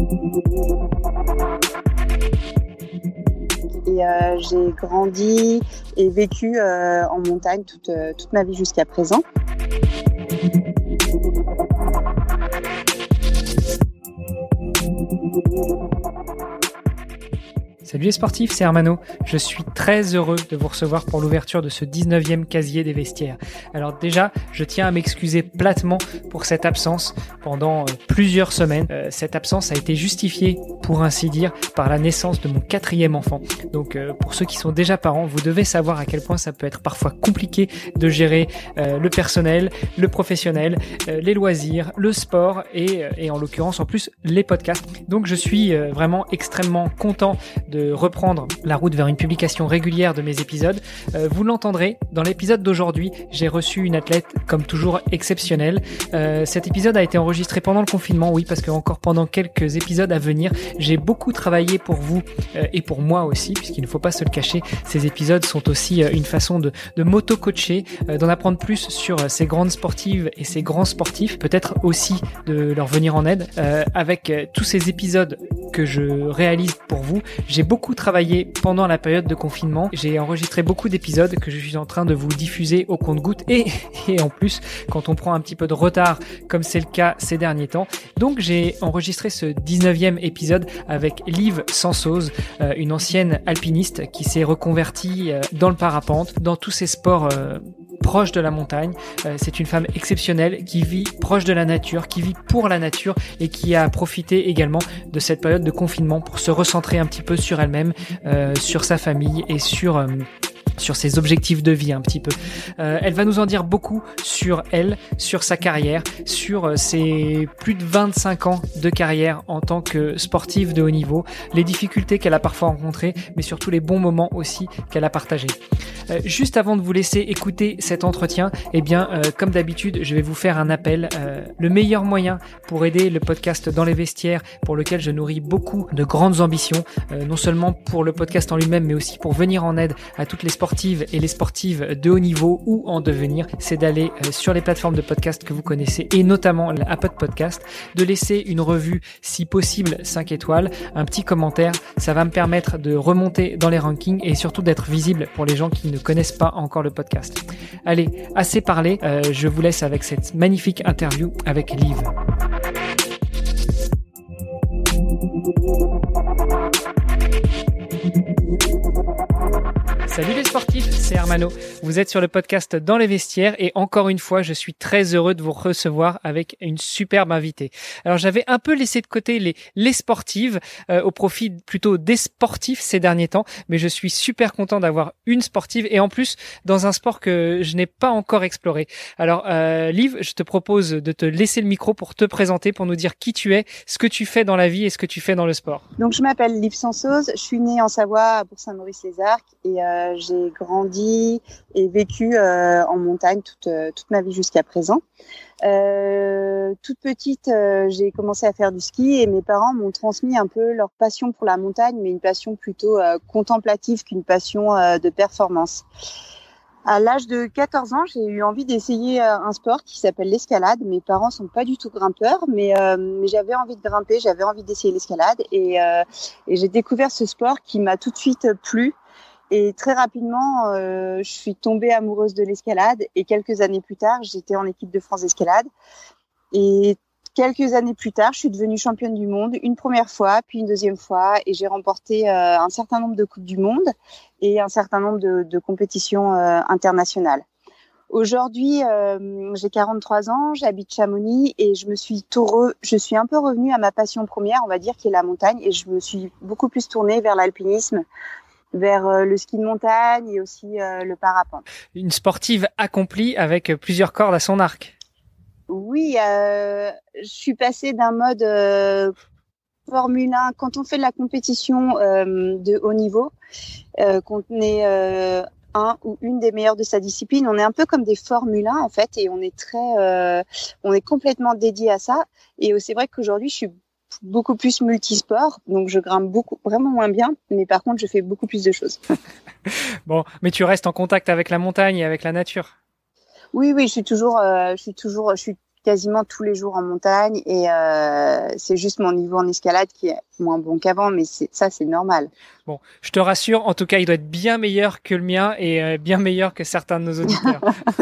Et j'ai grandi et vécu en montagne toute ma vie jusqu'à présent. Salut les sportifs, c'est Hermano. Je suis très heureux de vous recevoir pour l'ouverture de ce 19e casier des vestiaires. Alors déjà, je tiens à m'excuser platement pour cette absence pendant plusieurs semaines. Cette absence a été justifiée, pour ainsi dire, par la naissance de mon 4e enfant. Donc pour ceux qui sont déjà parents, vous devez savoir à quel point ça peut être parfois compliqué de gérer le personnel, le professionnel, les loisirs, le sport et en l'occurrence en plus les podcasts. Donc je suis vraiment extrêmement content de reprendre la route vers une publication régulière de mes épisodes. Vous l'entendrez, dans l'épisode d'aujourd'hui, j'ai reçu une athlète comme toujours exceptionnelle. Cet épisode a été enregistré pendant le confinement, oui, parce que encore pendant quelques épisodes à venir, j'ai beaucoup travaillé pour vous et pour moi aussi, puisqu'il ne faut pas se le cacher, ces épisodes sont aussi une façon de m'auto-coacher, d'en apprendre plus sur ces grandes sportives et ces grands sportifs, peut-être aussi de leur venir en aide. Avec tous ces épisodes que je réalise pour vous, j'ai beaucoup travaillé pendant la période de confinement. J'ai enregistré beaucoup d'épisodes que je suis en train de vous diffuser au compte-gouttes et en plus, quand on prend un petit peu de retard, comme c'est le cas ces derniers temps. Donc, j'ai enregistré ce 19e épisode avec Liv Sansoz, une ancienne alpiniste qui s'est reconvertie dans le parapente, dans tous ces sports proche de la montagne. C'est une femme exceptionnelle qui vit proche de la nature, qui vit pour la nature et qui a profité également de cette période de confinement pour se recentrer un petit peu sur elle-même, sur sa famille et sur ses objectifs de vie un petit peu. Elle va nous en dire beaucoup sur elle, sur sa carrière, sur ses plus de 25 ans de carrière en tant que sportive de haut niveau, les difficultés qu'elle a parfois rencontrées, mais surtout les bons moments aussi qu'elle a partagés. Juste avant de vous laisser écouter cet entretien, eh bien, comme d'habitude, je vais vous faire un appel. Le meilleur moyen pour aider le podcast Dans les vestiaires, pour lequel je nourris beaucoup de grandes ambitions, non seulement pour le podcast en lui-même, mais aussi pour venir en aide à toutes les sportives et les sportives de haut niveau ou en devenir, c'est d'aller sur les plateformes de podcast que vous connaissez et notamment l'Apple Podcast, de laisser une revue, si possible 5 étoiles, un petit commentaire. Ça va me permettre de remonter dans les rankings et surtout d'être visible pour les gens qui ne connaissent pas encore le podcast. Allez, assez parlé, je vous laisse avec cette magnifique interview avec Liv. Salut les sportifs, c'est Hermano. Vous êtes sur le podcast Dans les vestiaires et encore une fois, je suis très heureux de vous recevoir avec une superbe invitée. Alors j'avais un peu laissé de côté les sportives au profit plutôt des sportifs ces derniers temps, mais je suis super content d'avoir une sportive et en plus dans un sport que je n'ai pas encore exploré. Alors Liv, je te propose de te laisser le micro pour te présenter, pour nous dire qui tu es, ce que tu fais dans la vie et ce que tu fais dans le sport. Donc je m'appelle Liv Sansoz, je suis née en Savoie à Bourg-Saint-Maurice-les-Arcs et j'ai grandi et vécu en montagne toute ma vie jusqu'à présent. Toute petite, j'ai commencé à faire du ski et mes parents m'ont transmis un peu leur passion pour la montagne, mais une passion plutôt contemplative qu'une passion de performance. À l'âge de 14 ans, j'ai eu envie d'essayer un sport qui s'appelle l'escalade. Mes parents sont pas du tout grimpeurs, mais j'avais envie de grimper, j'avais envie d'essayer l'escalade et j'ai découvert ce sport qui m'a tout de suite plu. Et très rapidement, je suis tombée amoureuse de l'escalade et quelques années plus tard, j'étais en équipe de France d'escalade. Et quelques années plus tard, je suis devenue championne du monde une première fois, puis une deuxième fois et j'ai remporté un certain nombre de coupes du monde et un certain nombre de compétitions internationales. Aujourd'hui, j'ai 43 ans, j'habite Chamonix et je suis un peu revenue à ma passion première, on va dire, qui est la montagne et je me suis beaucoup plus tournée vers l'alpinisme, vers le ski de montagne et aussi le parapente. Une sportive accomplie avec plusieurs cordes à son arc. Oui, je suis passée d'un mode Formule 1. Quand on fait de la compétition de haut niveau, qu'on est un ou une des meilleures de sa discipline, on est un peu comme des Formule 1 en fait, et on est complètement dédié à ça. Et c'est vrai qu'aujourd'hui, je suis beaucoup plus multisport, donc je grimpe vraiment moins bien, mais par contre, je fais beaucoup plus de choses. Bon, mais tu restes en contact avec la montagne et avec la nature. Oui, je suis quasiment tous les jours en montagne et c'est juste mon niveau en escalade qui est moins bon qu'avant, mais c'est normal. Bon, je te rassure, en tout cas, il doit être bien meilleur que le mien et bien meilleur que certains de nos auditeurs.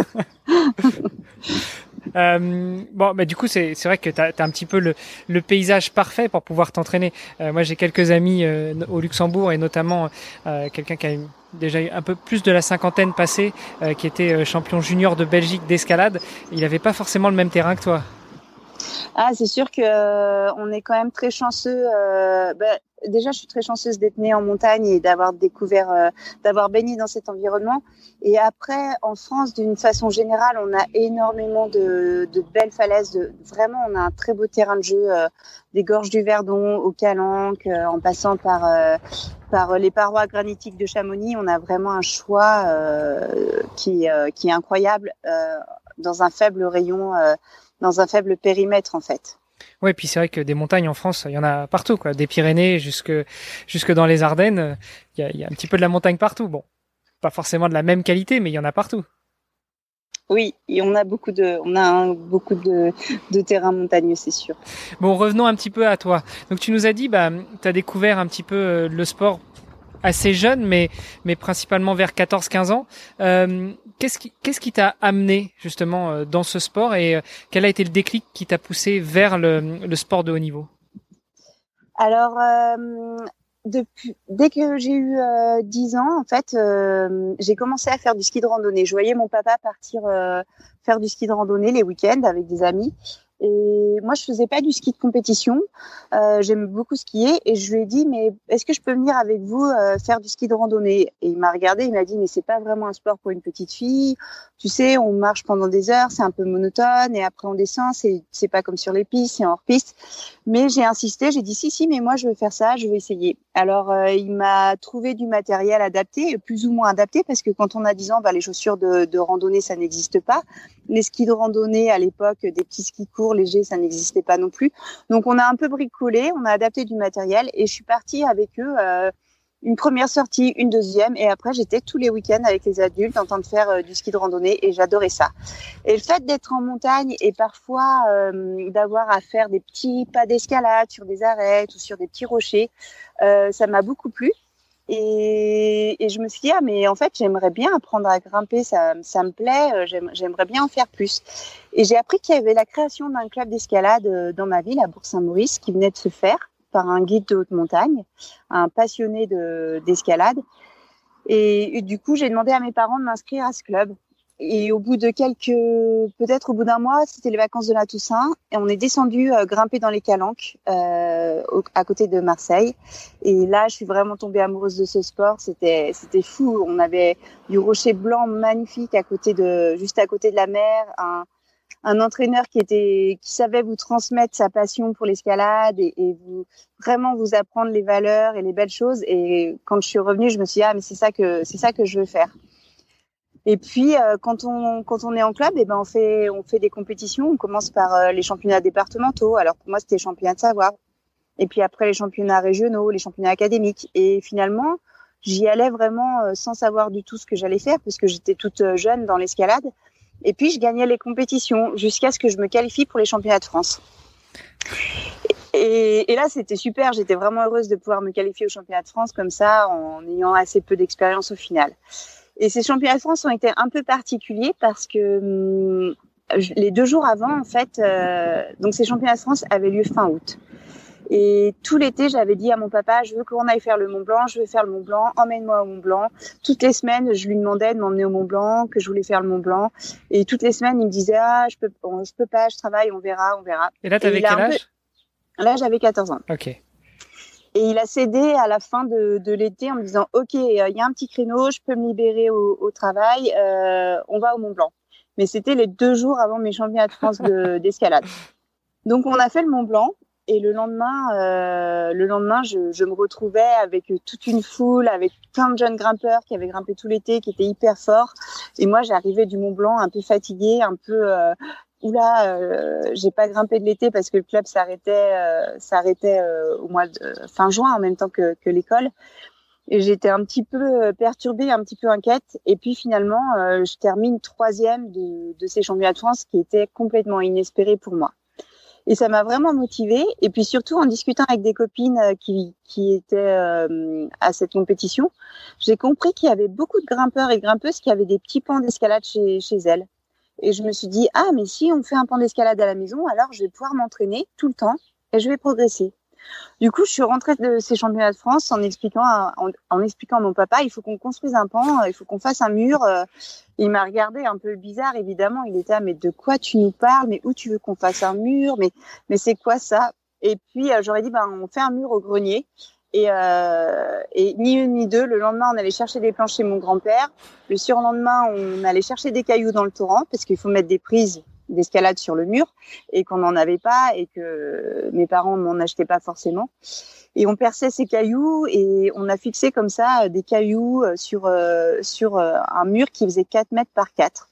Bon, bah du coup, c'est vrai que t'as un petit peu le paysage parfait pour pouvoir t'entraîner. Moi, j'ai quelques amis au Luxembourg et notamment quelqu'un qui a déjà eu un peu plus de la cinquantaine passée, qui était champion junior de Belgique d'escalade. Il n'avait pas forcément le même terrain que toi. Ah, c'est sûr que on est quand même très chanceux. Déjà, je suis très chanceuse d'être née en montagne et d'avoir découvert, d'avoir baigné dans cet environnement. Et après, en France, d'une façon générale, on a énormément de belles falaises. Vraiment, on a un très beau terrain de jeu, des gorges du Verdon au Calanque, en passant par les parois granitiques de Chamonix. On a vraiment un choix qui est incroyable dans un faible rayon. Dans un faible périmètre, en fait. Ouais, puis c'est vrai que des montagnes en France, il y en a partout, quoi. Des Pyrénées jusque dans les Ardennes, il y a un petit peu de la montagne partout. Bon, pas forcément de la même qualité, mais il y en a partout. Oui, et on a beaucoup de terrains montagneux, c'est sûr. Bon, revenons un petit peu à toi. Donc tu nous as dit, tu as découvert un petit peu le sport assez jeune, mais principalement vers 14-15 ans. Qu'est-ce qui t'a amené justement dans ce sport et quel a été le déclic qui t'a poussé vers le sport de haut niveau? Alors, dès que j'ai eu 10 ans, en fait, j'ai commencé à faire du ski de randonnée. Je voyais mon papa partir faire du ski de randonnée les week-ends avec des amis. Et moi, je faisais pas du ski de compétition. J'aime beaucoup skier et je lui ai dit, mais est-ce que je peux venir avec vous faire du ski de randonnée? Et il m'a regardé, il m'a dit, mais c'est pas vraiment un sport pour une petite fille. Tu sais, on marche pendant des heures, c'est un peu monotone et après on descend, c'est pas comme sur les pistes, c'est hors piste. Mais j'ai insisté, j'ai dit si, mais moi je veux faire ça, je veux essayer. Alors il m'a trouvé du matériel adapté, plus ou moins adapté, parce que quand on a 10 ans, les chaussures de randonnée ça n'existe pas. Les skis de randonnée à l'époque, des petits skis courts légers, ça n'existait pas non plus. Donc on a un peu bricolé, on a adapté du matériel et je suis partie avec eux. Une première sortie, une deuxième, et après j'étais tous les week-ends avec les adultes en train de faire du ski de randonnée et j'adorais ça. Et le fait d'être en montagne et parfois d'avoir à faire des petits pas d'escalade sur des arêtes ou sur des petits rochers, ça m'a beaucoup plu. Et je me suis dit, mais en fait, j'aimerais bien apprendre à grimper, ça me plaît, j'aimerais bien en faire plus. Et j'ai appris qu'il y avait la création d'un club d'escalade dans ma ville, à Bourg-Saint-Maurice, qui venait de se faire par un guide de haute montagne, un passionné d'escalade. Et du coup, j'ai demandé à mes parents de m'inscrire à ce club. Et au bout de peut-être au bout d'un mois, c'était les vacances de la Toussaint, et on est descendu grimper dans les Calanques, à côté de Marseille. Et là, je suis vraiment tombée amoureuse de ce sport. C'était fou. On avait du rocher blanc magnifique juste à côté de la mer, un entraîneur qui savait vous transmettre sa passion pour l'escalade et vous apprendre les valeurs et les belles choses. Et quand je suis revenue, je me suis dit, mais c'est ça que je veux faire. Et puis quand on est en club, on fait des compétitions. On commence par les championnats départementaux. Alors pour moi, c'était les championnats de Savoie. Et puis après les championnats régionaux, les championnats académiques. Et finalement, j'y allais vraiment sans savoir du tout ce que j'allais faire parce que j'étais toute jeune dans l'escalade. Et puis je gagnais les compétitions jusqu'à ce que je me qualifie pour les championnats de France. Et là, c'était super. J'étais vraiment heureuse de pouvoir me qualifier aux championnats de France comme ça, en ayant assez peu d'expérience au final. Et ces championnats de France ont été un peu particuliers parce que les 2 jours avant, en fait, donc ces championnats de France avaient lieu fin août. Et tout l'été, j'avais dit à mon papa, je veux qu'on aille faire le Mont Blanc, je veux faire le Mont Blanc, emmène-moi au Mont Blanc. Toutes les semaines, je lui demandais de m'emmener au Mont Blanc, que je voulais faire le Mont Blanc. Et toutes les semaines, il me disait, je peux pas, je travaille, on verra. Et là, t'avais quel âge? Là, j'avais 14 ans. Ok. Et il a cédé à la fin de l'été en me disant, OK, il y a un petit créneau, je peux me libérer au travail, on va au Mont Blanc. Mais c'était les 2 jours avant mes championnats de France d'escalade. Donc, on a fait le Mont Blanc. Et le lendemain, je me retrouvais avec toute une foule, avec plein de jeunes grimpeurs qui avaient grimpé tout l'été, qui étaient hyper forts. Et moi, j'arrivais du Mont Blanc un peu fatiguée, un peu j'ai pas grimpé de l'été parce que le club s'arrêtait au mois de fin juin en même temps que l'école. Et j'étais un petit peu perturbée, un petit peu inquiète. Et puis finalement, je termine 3e de ces championnats de France, qui était complètement inespéré pour moi. Et ça m'a vraiment motivée. Et puis surtout, en discutant avec des copines qui étaient à cette compétition, j'ai compris qu'il y avait beaucoup de grimpeurs et de grimpeuses qui avaient des petits pans d'escalade chez elles. Et je me suis dit, ah, mais si on fait un pan d'escalade à la maison, alors je vais pouvoir m'entraîner tout le temps et je vais progresser. Du coup, je suis rentrée de ces championnats de France en expliquant à mon papa, il faut qu'on construise un pan, il faut qu'on fasse un mur. Il m'a regardé un peu bizarre, évidemment. Il était, mais de quoi tu nous parles? Mais où tu veux qu'on fasse un mur? Mais c'est quoi ça? Et puis, j'aurais dit, on fait un mur au grenier. Et ni une ni deux, le lendemain, on allait chercher des planches chez mon grand-père. Le surlendemain, on allait chercher des cailloux dans le torrent parce qu'il faut mettre des prises d'escalade sur le mur et qu'on n'en avait pas et que mes parents m'en achetaient pas forcément. Et on perçait ces cailloux et on a fixé comme ça des cailloux sur un mur qui faisait 4 mètres par 4.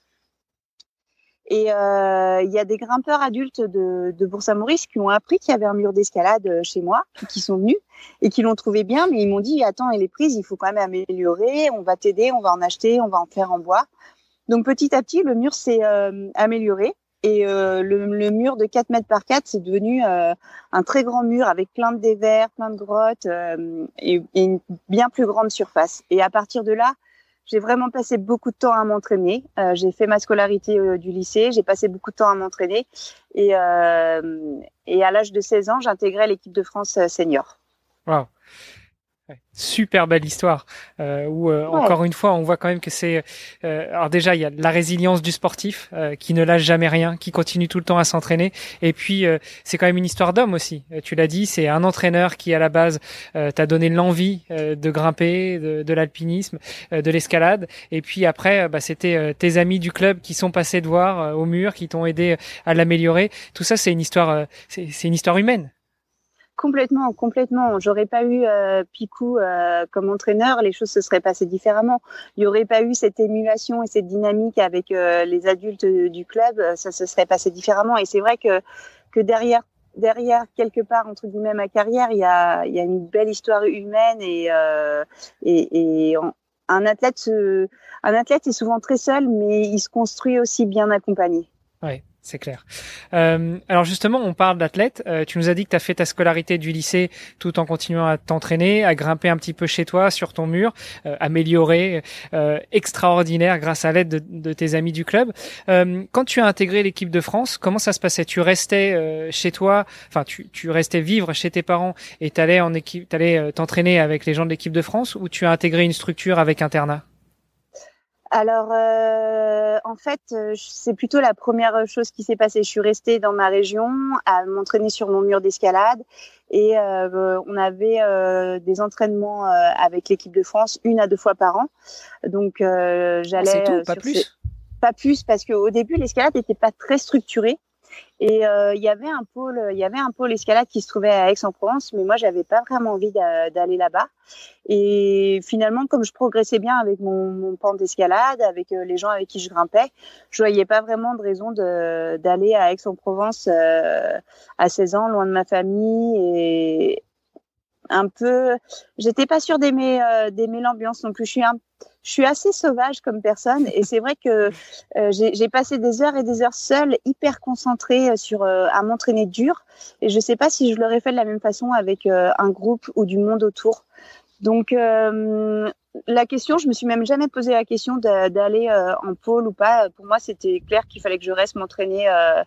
Et il y a des grimpeurs adultes de Bourg-Saint-Maurice qui ont appris qu'il y avait un mur d'escalade chez moi, qui sont venus et qui l'ont trouvé bien, mais ils m'ont dit, attends, et les prises, il faut quand même améliorer, on va t'aider, on va en acheter, on va en faire en bois. Donc petit à petit, le mur s'est amélioré. Et le mur de 4 mètres par 4, c'est devenu un très grand mur avec plein de dévers, plein de grottes et une bien plus grande surface. Et à partir de là, j'ai vraiment passé beaucoup de temps à m'entraîner. J'ai fait ma scolarité du lycée, j'ai passé beaucoup de temps à m'entraîner. Et à l'âge de 16 ans, j'intégrais l'équipe de France senior. Wow. Super belle histoire où encore une fois on voit quand même que c'est alors déjà il y a la résilience du sportif qui ne lâche jamais rien, qui continue tout le temps à s'entraîner, et puis c'est quand même une histoire d'homme aussi. Tu l'as dit, c'est un entraîneur qui à la base t'a donné l'envie de grimper, de l'alpinisme, de l'escalade, et puis après c'était tes amis du club qui sont passés te voir au mur, qui t'ont aidé à l'améliorer. Tout ça c'est une histoire c'est une histoire humaine. Complètement. J'aurais pas eu Picou comme entraîneur, les choses se seraient passées différemment. Il y aurait pas eu cette émulation et cette dynamique avec les adultes du club, ça se serait passé différemment. Et c'est vrai que derrière quelque part entre guillemets ma carrière, il y a une belle histoire humaine et un athlète est souvent très seul, mais il se construit aussi bien accompagné. Ouais. C'est clair. Alors justement, on parle d'athlète. Tu nous as dit que tu as fait ta scolarité du lycée tout en continuant à t'entraîner, à grimper un petit peu chez toi, sur ton mur, amélioré, extraordinaire grâce à l'aide de tes amis du club. Quand tu as intégré l'équipe de France, comment ça se passait? Tu restais chez toi, enfin tu restais vivre chez tes parents et t'allais en équipe, t'allais t'entraîner avec les gens de l'équipe de France, ou tu as intégré une structure avec internat? Alors, en fait, c'est plutôt la première chose qui s'est passée. Je suis restée dans ma région à m'entraîner sur mon mur d'escalade et on avait des entraînements avec l'équipe de France 1 à 2 fois par an. Donc, j'allais. C'est tout, pas plus. Pas plus, parce qu'au début, l'escalade n'était pas très structurée. Et il y avait un pôle escalade qui se trouvait à Aix-en-Provence, mais moi j'avais pas vraiment envie d'aller là-bas. Et finalement, comme je progressais bien avec mon pan d'escalade, avec les gens avec qui je grimpais, je voyais pas vraiment de raison d'aller à Aix-en-Provence à 16 ans, loin de ma famille et un peu. J'étais pas sûre d'aimer l'ambiance non plus. Je suis assez sauvage comme personne et c'est vrai que j'ai passé des heures et des heures seule, hyper concentrée à m'entraîner dur, et je sais pas si je l'aurais fait de la même façon avec un groupe ou du monde autour. Donc la question, je me suis même jamais posé la question d'aller en pôle ou pas. Pour moi, c'était clair qu'il fallait que je reste m'entraîner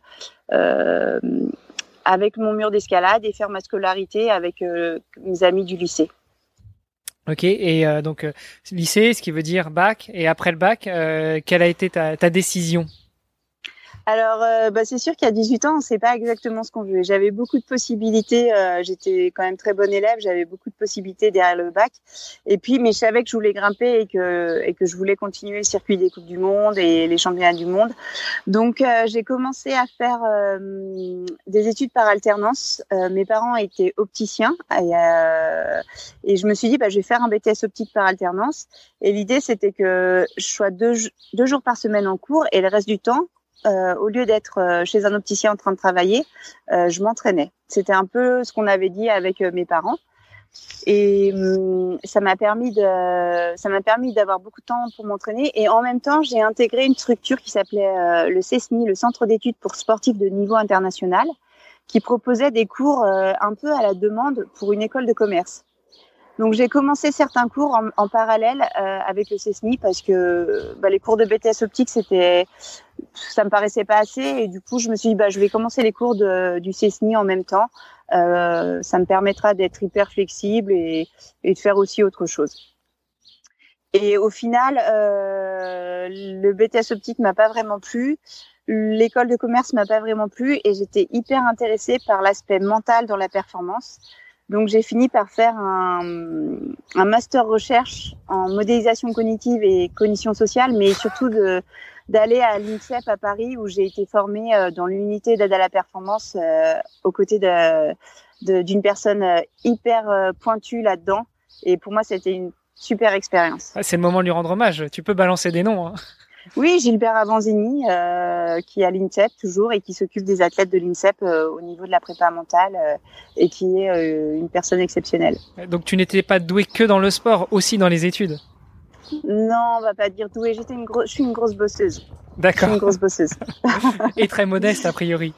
avec mon mur d'escalade et faire ma scolarité avec mes amis du lycée. Ok, et donc lycée, ce qui veut dire bac, et après le bac, quelle a été ta décision? Alors, c'est sûr qu'à 18 ans, on sait pas exactement ce qu'on veut. J'avais beaucoup de possibilités. J'étais quand même très bonne élève. J'avais beaucoup de possibilités derrière le bac. Et puis, mais je savais que je voulais grimper et que je voulais continuer le circuit des Coupes du Monde et les championnats du monde. Donc, j'ai commencé à faire des études par alternance. Mes parents étaient opticiens et je me suis dit, je vais faire un BTS optique par alternance. Et l'idée, c'était que je sois deux jours par semaine en cours et le reste du temps, au lieu d'être chez un opticien en train de travailler, je m'entraînais. C'était un peu ce qu'on avait dit avec mes parents. Et ça m'a permis d'avoir beaucoup de temps pour m'entraîner. Et en même temps, j'ai intégré une structure qui s'appelait le CESNI, le Centre d'études pour sportifs de niveau international, qui proposait des cours un peu à la demande pour une école de commerce. Donc j'ai commencé certains cours en parallèle avec le CESNI parce que les cours de BTS optique ça me paraissait pas assez, et du coup je me suis dit je vais commencer les cours du CESNI en même temps. Ça me permettra d'être hyper flexible et de faire aussi autre chose. Et au final, le BTS optique m'a pas vraiment plu. L'école de commerce m'a pas vraiment plu, et j'étais hyper intéressée par l'aspect mental dans la performance. Donc, j'ai fini par faire un master recherche en modélisation cognitive et cognition sociale, mais surtout d'aller à l'INSEP à Paris, où j'ai été formée dans l'unité d'aide à la performance aux côtés d'une personne hyper pointue là-dedans. Et pour moi, c'était une super expérience. C'est le moment de lui rendre hommage. Tu peux balancer des noms, hein. Oui, Gilbert Avanzini, qui est à l'INSEP toujours et qui s'occupe des athlètes de l'INSEP au niveau de la prépa mentale et qui est une personne exceptionnelle. Donc tu n'étais pas douée que dans le sport, aussi dans les études? Non, on va pas dire douée. Je suis une grosse bosseuse. D'accord. Je suis une grosse bosseuse. Et très modeste a priori.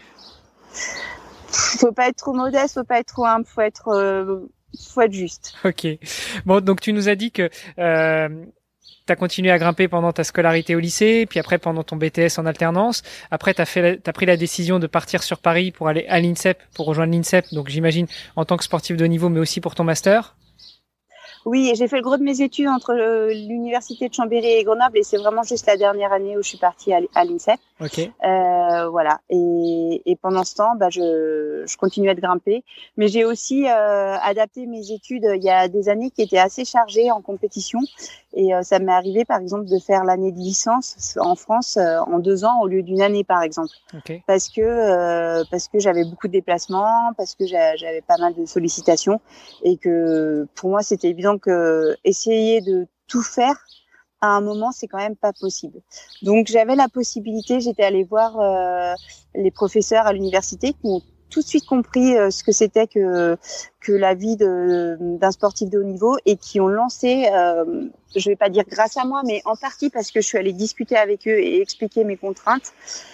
Faut pas être trop modeste, faut pas être trop humble, faut être juste. Ok. Bon, donc tu nous as dit que t'as continué à grimper pendant ta scolarité au lycée, puis après pendant ton BTS en alternance. Après, t'as pris la décision de partir sur Paris pour aller à l'INSEP, pour rejoindre l'INSEP. Donc, j'imagine en tant que sportif de haut niveau, mais aussi pour ton master. Oui, et j'ai fait le gros de mes études entre l'université de Chambéry et Grenoble, et c'est vraiment juste la dernière année où je suis partie à l'INSEP. Ok. Voilà. Et pendant ce temps, je continuais de grimper, mais j'ai aussi adapté mes études il y a des années qui étaient assez chargées en compétition, et ça m'est arrivé par exemple de faire l'année de licence en France en 2 ans au lieu d'une année par exemple. Okay. Parce que j'avais beaucoup de déplacements, parce que j'avais pas mal de sollicitations, et que pour moi c'était évident que essayer de tout faire à un moment, c'est quand même pas possible. Donc j'avais la possibilité, j'étais allée voir les professeurs à l'université qui m'ont tout de suite compris ce que c'était que la vie d'un sportif de haut niveau, et qui ont lancé, je vais pas dire grâce à moi, mais en partie parce que je suis allée discuter avec eux et expliquer mes contraintes,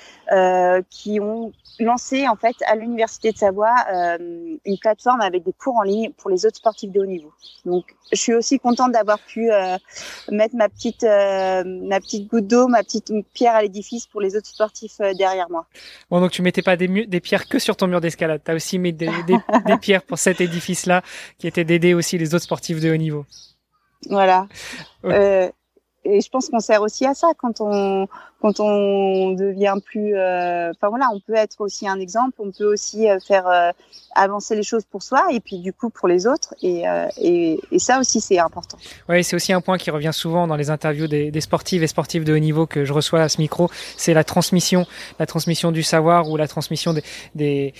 qui ont lancé en fait à l'université de Savoie une plateforme avec des cours en ligne pour les autres sportifs de haut niveau. Donc je suis aussi contente d'avoir pu mettre ma petite goutte d'eau, ma petite pierre à l'édifice pour les autres sportifs derrière moi. Bon, donc tu mettais pas des pierres que sur ton mur d'escalade, tu as aussi mis des pierres pour cet édifice-là qui était d'aider aussi les autres sportifs de haut niveau. Voilà. Okay. Et je pense qu'on sert aussi à ça quand on devient plus. On peut être aussi un exemple. On peut aussi faire avancer les choses pour soi et puis du coup pour les autres. Et ça aussi c'est important. Oui, c'est aussi un point qui revient souvent dans les interviews des sportifs et sportifs de haut niveau que je reçois à ce micro. C'est la transmission du savoir ou la transmission des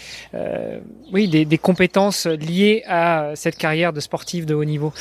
compétences liées à cette carrière de sportif de haut niveau.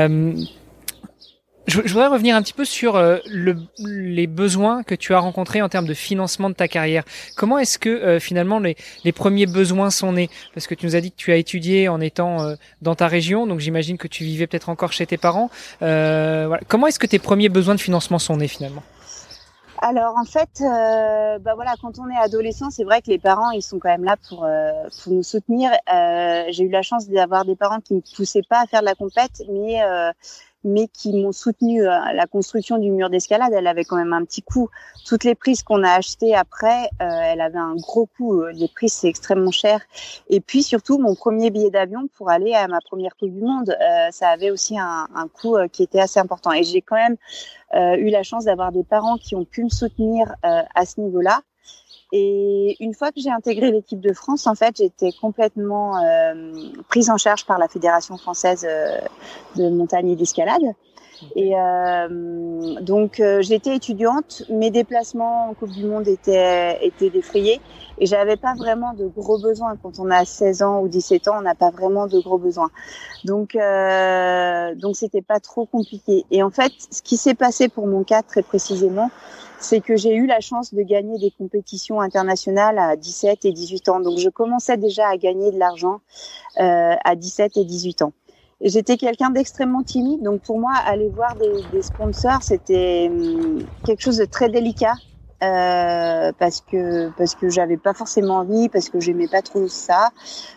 Je voudrais revenir un petit peu sur les besoins que tu as rencontrés en termes de financement de ta carrière. Comment est-ce que finalement les premiers besoins sont nés? Parce que tu nous as dit que tu as étudié en étant dans ta région, donc j'imagine que tu vivais peut-être encore chez tes parents. Voilà. Comment est-ce que tes premiers besoins de financement sont nés finalement? Alors en fait, quand on est adolescent, c'est vrai que les parents ils sont quand même là pour nous soutenir. J'ai eu la chance d'avoir des parents qui me poussaient pas à faire de la compète, mais qui m'ont soutenu. La construction du mur d'escalade, elle avait quand même un petit coût. Toutes les prises qu'on a achetées après, elle avait un gros coût. Les prises, c'est extrêmement cher. Et puis surtout, mon premier billet d'avion pour aller à ma première Coupe du Monde, ça avait aussi un coût qui était assez important. Et j'ai quand même eu la chance d'avoir des parents qui ont pu me soutenir à ce niveau-là. Et une fois que j'ai intégré l'équipe de France, en fait, j'étais complètement prise en charge par la Fédération française de montagne et d'escalade. Et donc, j'étais étudiante, mes déplacements en Coupe du Monde étaient défrayés et j'avais pas vraiment de gros besoins. Quand on a 16 ans ou 17 ans, on n'a pas vraiment de gros besoins. Donc c'était pas trop compliqué. Et en fait, ce qui s'est passé pour mon cas très précisément, c'est que j'ai eu la chance de gagner des compétitions internationales à 17 et 18 ans. Donc, je commençais déjà à gagner de l'argent à 17 et 18 ans. J'étais quelqu'un d'extrêmement timide, donc pour moi, aller voir des sponsors, c'était quelque chose de très délicat, parce que j'avais pas forcément envie, parce que j'aimais pas trop ça,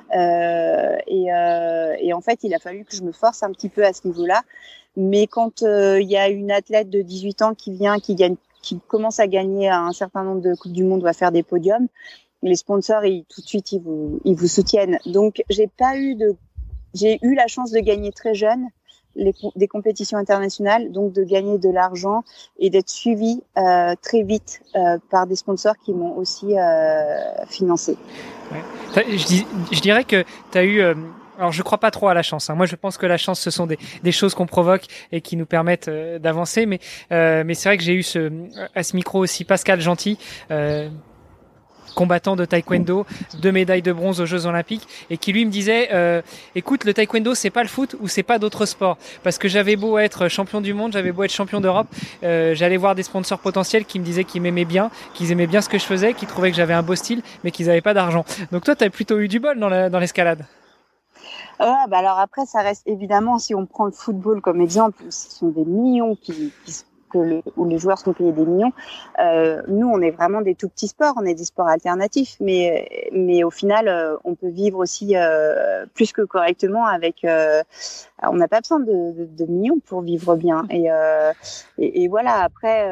et en fait, il a fallu que je me force un petit peu à ce niveau-là. Mais quand il y a une athlète de 18 ans qui vient, qui commence à gagner un certain nombre de coupes du monde, va faire des podiums, les sponsors, tout de suite, ils vous soutiennent. Donc, j'ai eu la chance de gagner très jeune des compétitions internationales, donc de gagner de l'argent et d'être suivie très vite par des sponsors qui m'ont aussi financé. Ouais. Je dirais que tu as eu... alors, je crois pas trop à la chance. Moi, je pense que la chance, ce sont des choses qu'on provoque et qui nous permettent d'avancer. Mais c'est vrai que j'ai eu à ce micro aussi Pascal Gentil, combattant de taekwondo, 2 médailles de bronze aux Jeux Olympiques, et qui lui me disait écoute, le taekwondo c'est pas le foot ou c'est pas d'autres sports, parce que j'avais beau être champion du monde, j'avais beau être champion d'Europe, j'allais voir des sponsors potentiels qui me disaient qu'ils m'aimaient bien, qu'ils aimaient bien ce que je faisais, qu'ils trouvaient que j'avais un beau style, mais qu'ils avaient pas d'argent. Donc toi, t'as plutôt eu du bol dans l'escalade. Alors après, ça reste évidemment, si on prend le football comme exemple, ce sont des millions où les joueurs sont payés des millions. Nous, on est vraiment des tout petits sports, on est des sports alternatifs, mais au final, on peut vivre aussi plus que correctement avec. On n'a pas besoin de millions pour vivre bien. Et voilà. Après,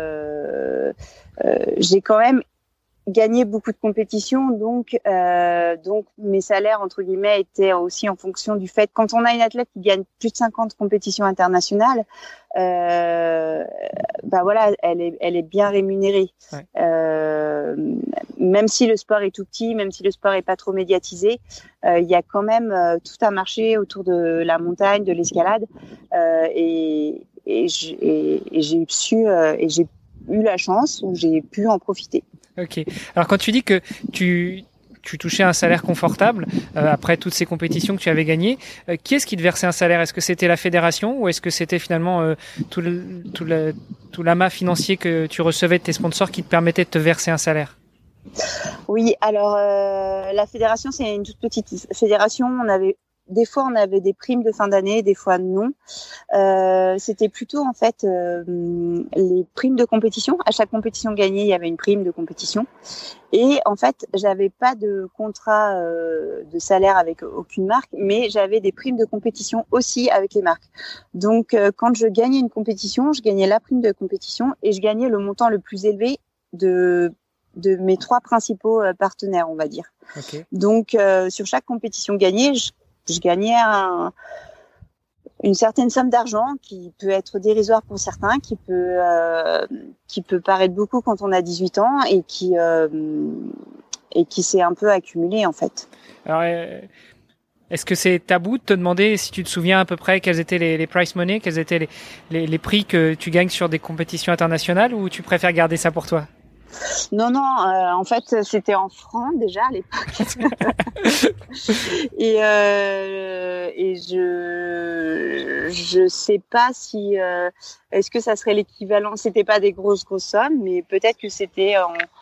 j'ai quand même gagné beaucoup de compétitions, donc mes salaires entre guillemets étaient aussi en fonction du fait, quand on a une athlète qui gagne plus de 50 compétitions internationales, voilà, elle est bien rémunérée. Ouais. Même si le sport est tout petit, même si le sport est pas trop médiatisé, il y a quand même tout un marché autour de la montagne, de l'escalade, et j'ai eu la chance où j'ai pu en profiter. Ok. Alors quand tu dis que tu touchais un salaire confortable après toutes ces compétitions que tu avais gagnées, qui est-ce qui te versait un salaire? Est-ce que c'était la fédération ou est-ce que c'était finalement tout l'amas financier que tu recevais de tes sponsors qui te permettait de te verser un salaire? Oui, alors la fédération, c'est une toute petite fédération. Des fois, on avait des primes de fin d'année, des fois non. C'était plutôt en fait les primes de compétition. À chaque compétition gagnée, il y avait une prime de compétition. Et en fait, j'avais pas de contrat de salaire avec aucune marque, mais j'avais des primes de compétition aussi avec les marques. Donc, quand je gagnais une compétition, je gagnais la prime de compétition et je gagnais le montant le plus élevé de mes 3 principaux partenaires, on va dire. Okay. Donc, sur chaque compétition gagnée, je gagnais une certaine somme d'argent qui peut être dérisoire pour certains, qui peut paraître beaucoup quand on a 18 ans et qui s'est un peu accumulé en fait. Alors, est-ce que c'est tabou de te demander si tu te souviens à peu près quels étaient les prize money, quels étaient les prix que tu gagnes sur des compétitions internationales, ou tu préfères garder ça pour toi? Non, en fait, c'était en francs déjà à l'époque. et je sais pas si est-ce que ça serait l'équivalent. C'était pas des grosses sommes, mais peut-être que c'était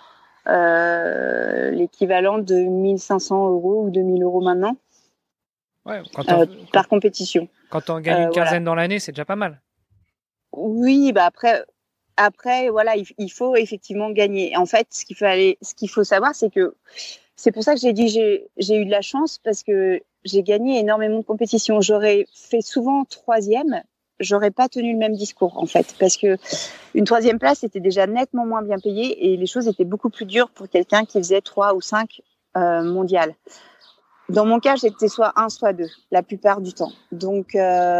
l'équivalent de 1 500 € ou 2 000 € maintenant. Ouais, par compétition. Quand on gagne une quinzaine dans l'année, c'est déjà pas mal. Oui, après, voilà, il faut effectivement gagner. En fait, ce qu'il faut savoir, c'est que c'est pour ça que j'ai dit j'ai eu de la chance, parce que j'ai gagné énormément de compétitions. J'aurais fait souvent 3e, j'aurais pas tenu le même discours en fait, parce que une 3e place était déjà nettement moins bien payée et les choses étaient beaucoup plus dures pour quelqu'un qui faisait 3 ou 5 mondiales. Dans mon cas, j'étais soit 1, soit 2 la plupart du temps. Donc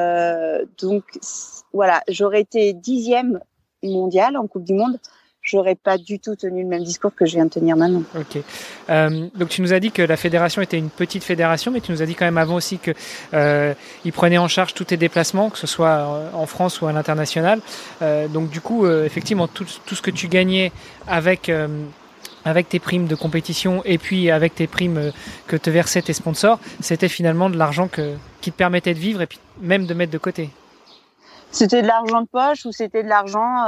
voilà, j'aurais été 10e mondiale en Coupe du Monde, j'aurais pas du tout tenu le même discours que je viens de tenir maintenant. Ok. Donc tu nous as dit que la fédération était une petite fédération, mais tu nous as dit quand même avant aussi que ils prenaient en charge tous tes déplacements, que ce soit en France ou à l'international. Donc du coup, effectivement, tout ce que tu gagnais avec tes primes de compétition et puis avec tes primes que te versaient tes sponsors, c'était finalement de l'argent qui te permettait de vivre et puis même de mettre de côté. C'était de l'argent de poche ou c'était de l'argent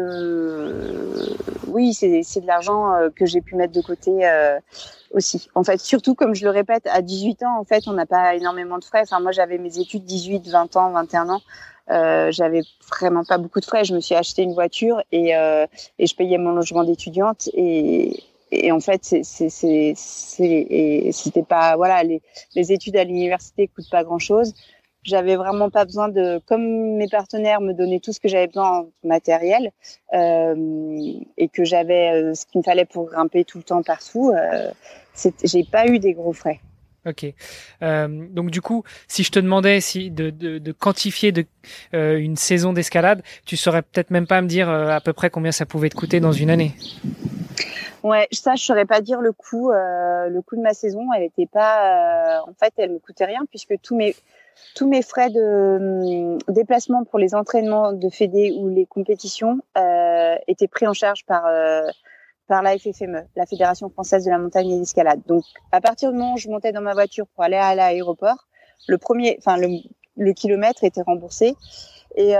oui, c'est de l'argent que j'ai pu mettre de côté aussi. En fait, surtout comme je le répète, à 18 ans, en fait, on n'a pas énormément de frais. Enfin, moi, j'avais mes études 18, 20 ans, 21 ans. J'avais vraiment pas beaucoup de frais. Je me suis acheté une voiture et je payais mon logement d'étudiante et en fait, c'était pas, voilà, les études à l'université coûtent pas grand chose. J'avais vraiment pas besoin comme mes partenaires me donnaient tout ce que j'avais besoin en matériel, et que j'avais ce qu'il me fallait pour grimper tout le temps partout, j'ai pas eu des gros frais. Ok. Donc du coup, si je te demandais de quantifier une saison d'escalade, tu saurais peut-être même pas me dire à peu près combien ça pouvait te coûter dans une année. Ouais, ça je saurais pas dire le coût de ma saison. Elle était pas, en fait, elle me coûtait rien puisque tous mes frais de déplacement pour les entraînements de fédé ou les compétitions étaient pris en charge par la FFME, la Fédération française de la montagne et de l'escalade. Donc, à partir du moment où je montais dans ma voiture pour aller à l'aéroport, le kilomètre était remboursé. Et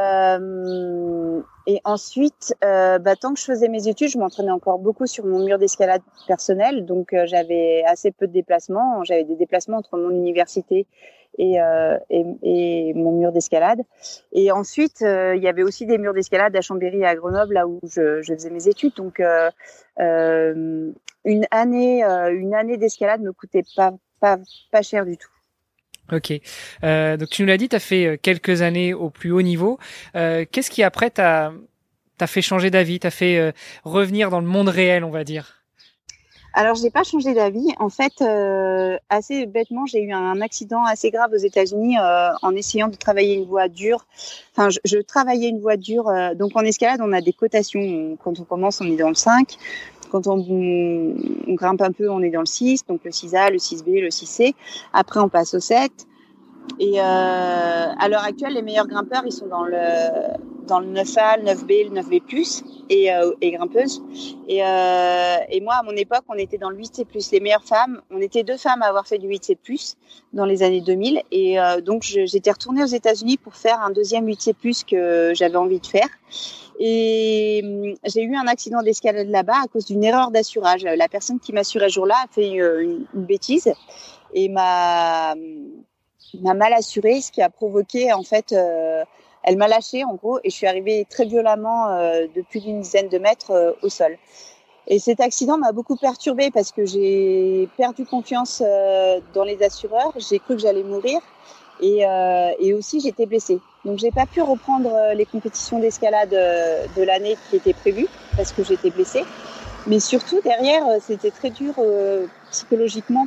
ensuite, tant que je faisais mes études, je m'entraînais encore beaucoup sur mon mur d'escalade personnel. Donc, j'avais assez peu de déplacements. J'avais des déplacements entre mon université et mon mur d'escalade. Et ensuite, il y avait aussi des murs d'escalade à Chambéry et à Grenoble, là où je faisais mes études. Donc, une année d'escalade me coûtait pas cher du tout. Ok. Donc tu nous l'as dit, tu as fait quelques années au plus haut niveau. Qu'est-ce qui après t'a fait changer d'avis, t'a fait revenir dans le monde réel, on va dire? Alors, j'ai pas changé d'avis. En fait, assez bêtement, j'ai eu un accident assez grave aux États-Unis en essayant de travailler une voie dure. Enfin, je travaillais une voie dure. Donc, en escalade, on a des cotations. Quand on commence, on est dans le 5. Quand on grimpe un peu, on est dans le 6. Donc, le 6A, le 6B, le 6C. Après, on passe au 7. Et à l'heure actuelle, les meilleurs grimpeurs, ils sont dans le 9A, le 9B, le 9B+, et grimpeuses. Et moi, à mon époque, on était dans le 8C+. Les meilleures femmes, on était 2 femmes à avoir fait du 8C+, dans les années 2000. Et donc, j'étais retournée aux États-Unis pour faire un deuxième 8C+, que j'avais envie de faire. Et j'ai eu un accident d'escalade là-bas à cause d'une erreur d'assurage. La personne qui m'assurait ce jour-là a fait une bêtise et m'a mal assurée, ce qui a provoqué, en fait, elle m'a lâchée en gros et je suis arrivée très violemment de plus d'une dizaine de mètres au sol. Et cet accident m'a beaucoup perturbée parce que j'ai perdu confiance dans les assureurs, j'ai cru que j'allais mourir et aussi j'étais blessée. Donc j'ai pas pu reprendre les compétitions d'escalade de l'année qui étaient prévues parce que j'étais blessée. Mais surtout derrière, c'était très dur psychologiquement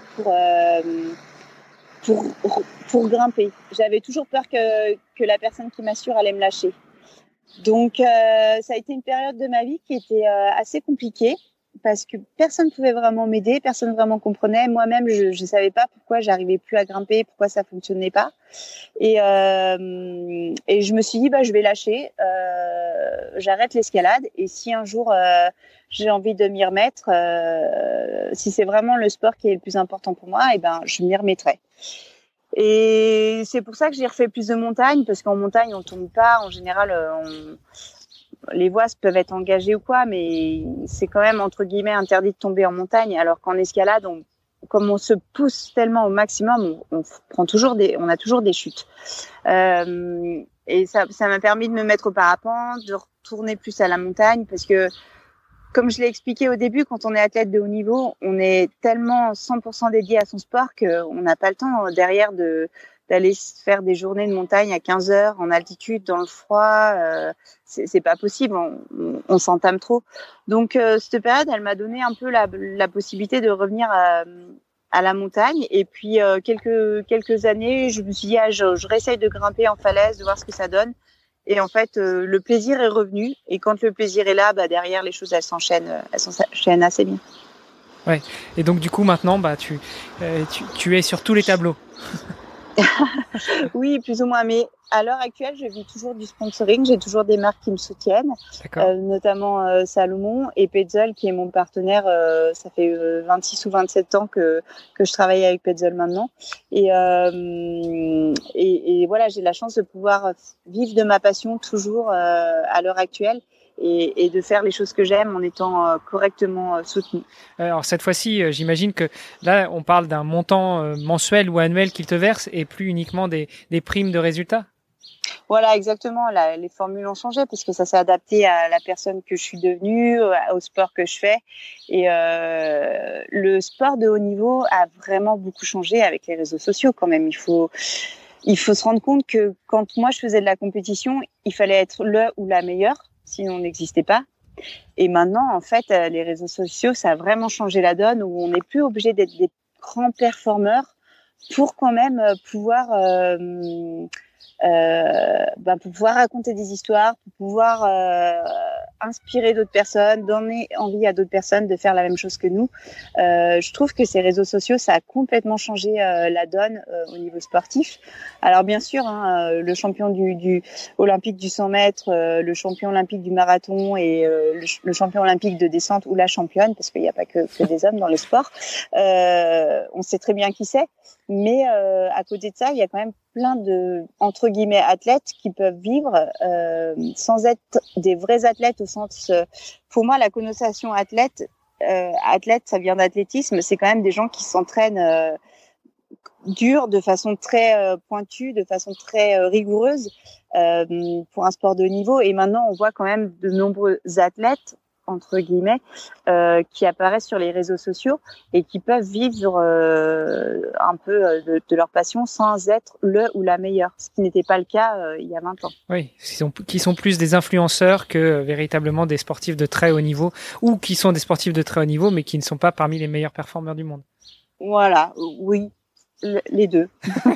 pour grimper. J'avais toujours peur que la personne qui m'assure allait me lâcher. Donc ça a été une période de ma vie qui était assez compliquée parce que personne pouvait vraiment m'aider, personne vraiment comprenait. Moi-même, je savais pas pourquoi j'arrivais plus à grimper, pourquoi ça fonctionnait pas. Et je me suis dit je vais lâcher, j'arrête l'escalade et si un jour j'ai envie de m'y remettre, si c'est vraiment le sport qui est le plus important pour moi, je m'y remettrai. Et c'est pour ça que j'ai refait plus de montagne parce qu'en montagne on tombe pas, en général les voies peuvent être engagées ou quoi, mais c'est quand même entre guillemets interdit de tomber en montagne, alors qu'en escalade comme on se pousse tellement au maximum, on a toujours des chutes. Et ça m'a permis de me mettre au parapente, de retourner plus à la montagne parce que, comme je l'ai expliqué au début, quand on est athlète de haut niveau, on est tellement 100% dédié à son sport qu'on n'a pas le temps derrière d'aller faire des journées de montagne à 15 heures en altitude, dans le froid. C'est pas possible, on s'entame trop. Donc, cette période, elle m'a donné un peu la possibilité de revenir à la montagne. Et puis, quelques années, je me suis dit, je réessaye de grimper en falaise, de voir ce que ça donne. Et en fait, le plaisir est revenu. Et quand le plaisir est là, derrière, les choses, elles s'enchaînent assez bien. Ouais. Et donc, du coup, maintenant, tu es sur tous les tableaux. Oui, plus ou moins. Mais à l'heure actuelle, je vis toujours du sponsoring. J'ai toujours des marques qui me soutiennent, notamment Salomon et Petzl, qui est mon partenaire. Ça fait 26 ou 27 ans que je travaille avec Petzl maintenant. Et voilà, j'ai la chance de pouvoir vivre de ma passion toujours à l'heure actuelle. Et de faire les choses que j'aime en étant correctement soutenue. Alors cette fois-ci, j'imagine que là, on parle d'un montant mensuel ou annuel qu'ils te versent et plus uniquement des primes de résultats. Voilà, exactement. Là, les formules ont changé parce que ça s'est adapté à la personne que je suis devenue, au sport que je fais. Et le sport de haut niveau a vraiment beaucoup changé avec les réseaux sociaux quand même. Il faut se rendre compte que quand moi je faisais de la compétition, il fallait être le ou la meilleure, sinon on n'existait pas. Et maintenant, en fait, les réseaux sociaux, ça a vraiment changé la donne où on n'est plus obligé d'être des grands performeurs pour quand même pouvoir pour pouvoir raconter des histoires, pour pouvoir inspirer d'autres personnes, donner envie à d'autres personnes de faire la même chose que nous. Je trouve que ces réseaux sociaux, ça a complètement changé la donne au niveau sportif. Alors bien sûr, le champion du olympique du 100 mètres, le champion olympique du marathon et le champion olympique de descente ou la championne, parce qu'il n'y a pas que des hommes dans le sport, on sait très bien qui c'est. Mais à côté de ça, il y a quand même plein de, entre guillemets, athlètes qui peuvent vivre sans être des vrais athlètes au sens... pour moi, la connotation athlète, ça vient d'athlétisme, c'est quand même des gens qui s'entraînent dur, de façon très pointue, de façon très rigoureuse pour un sport de haut niveau. Et maintenant, on voit quand même de nombreux athlètes entre guillemets, qui apparaissent sur les réseaux sociaux et qui peuvent vivre un peu de leur passion sans être le ou la meilleure, ce qui n'était pas le cas il y a 20 ans. Oui, qui sont plus des influenceurs que véritablement des sportifs de très haut niveau, ou qui sont des sportifs de très haut niveau, mais qui ne sont pas parmi les meilleurs performeurs du monde. Voilà, oui, les deux.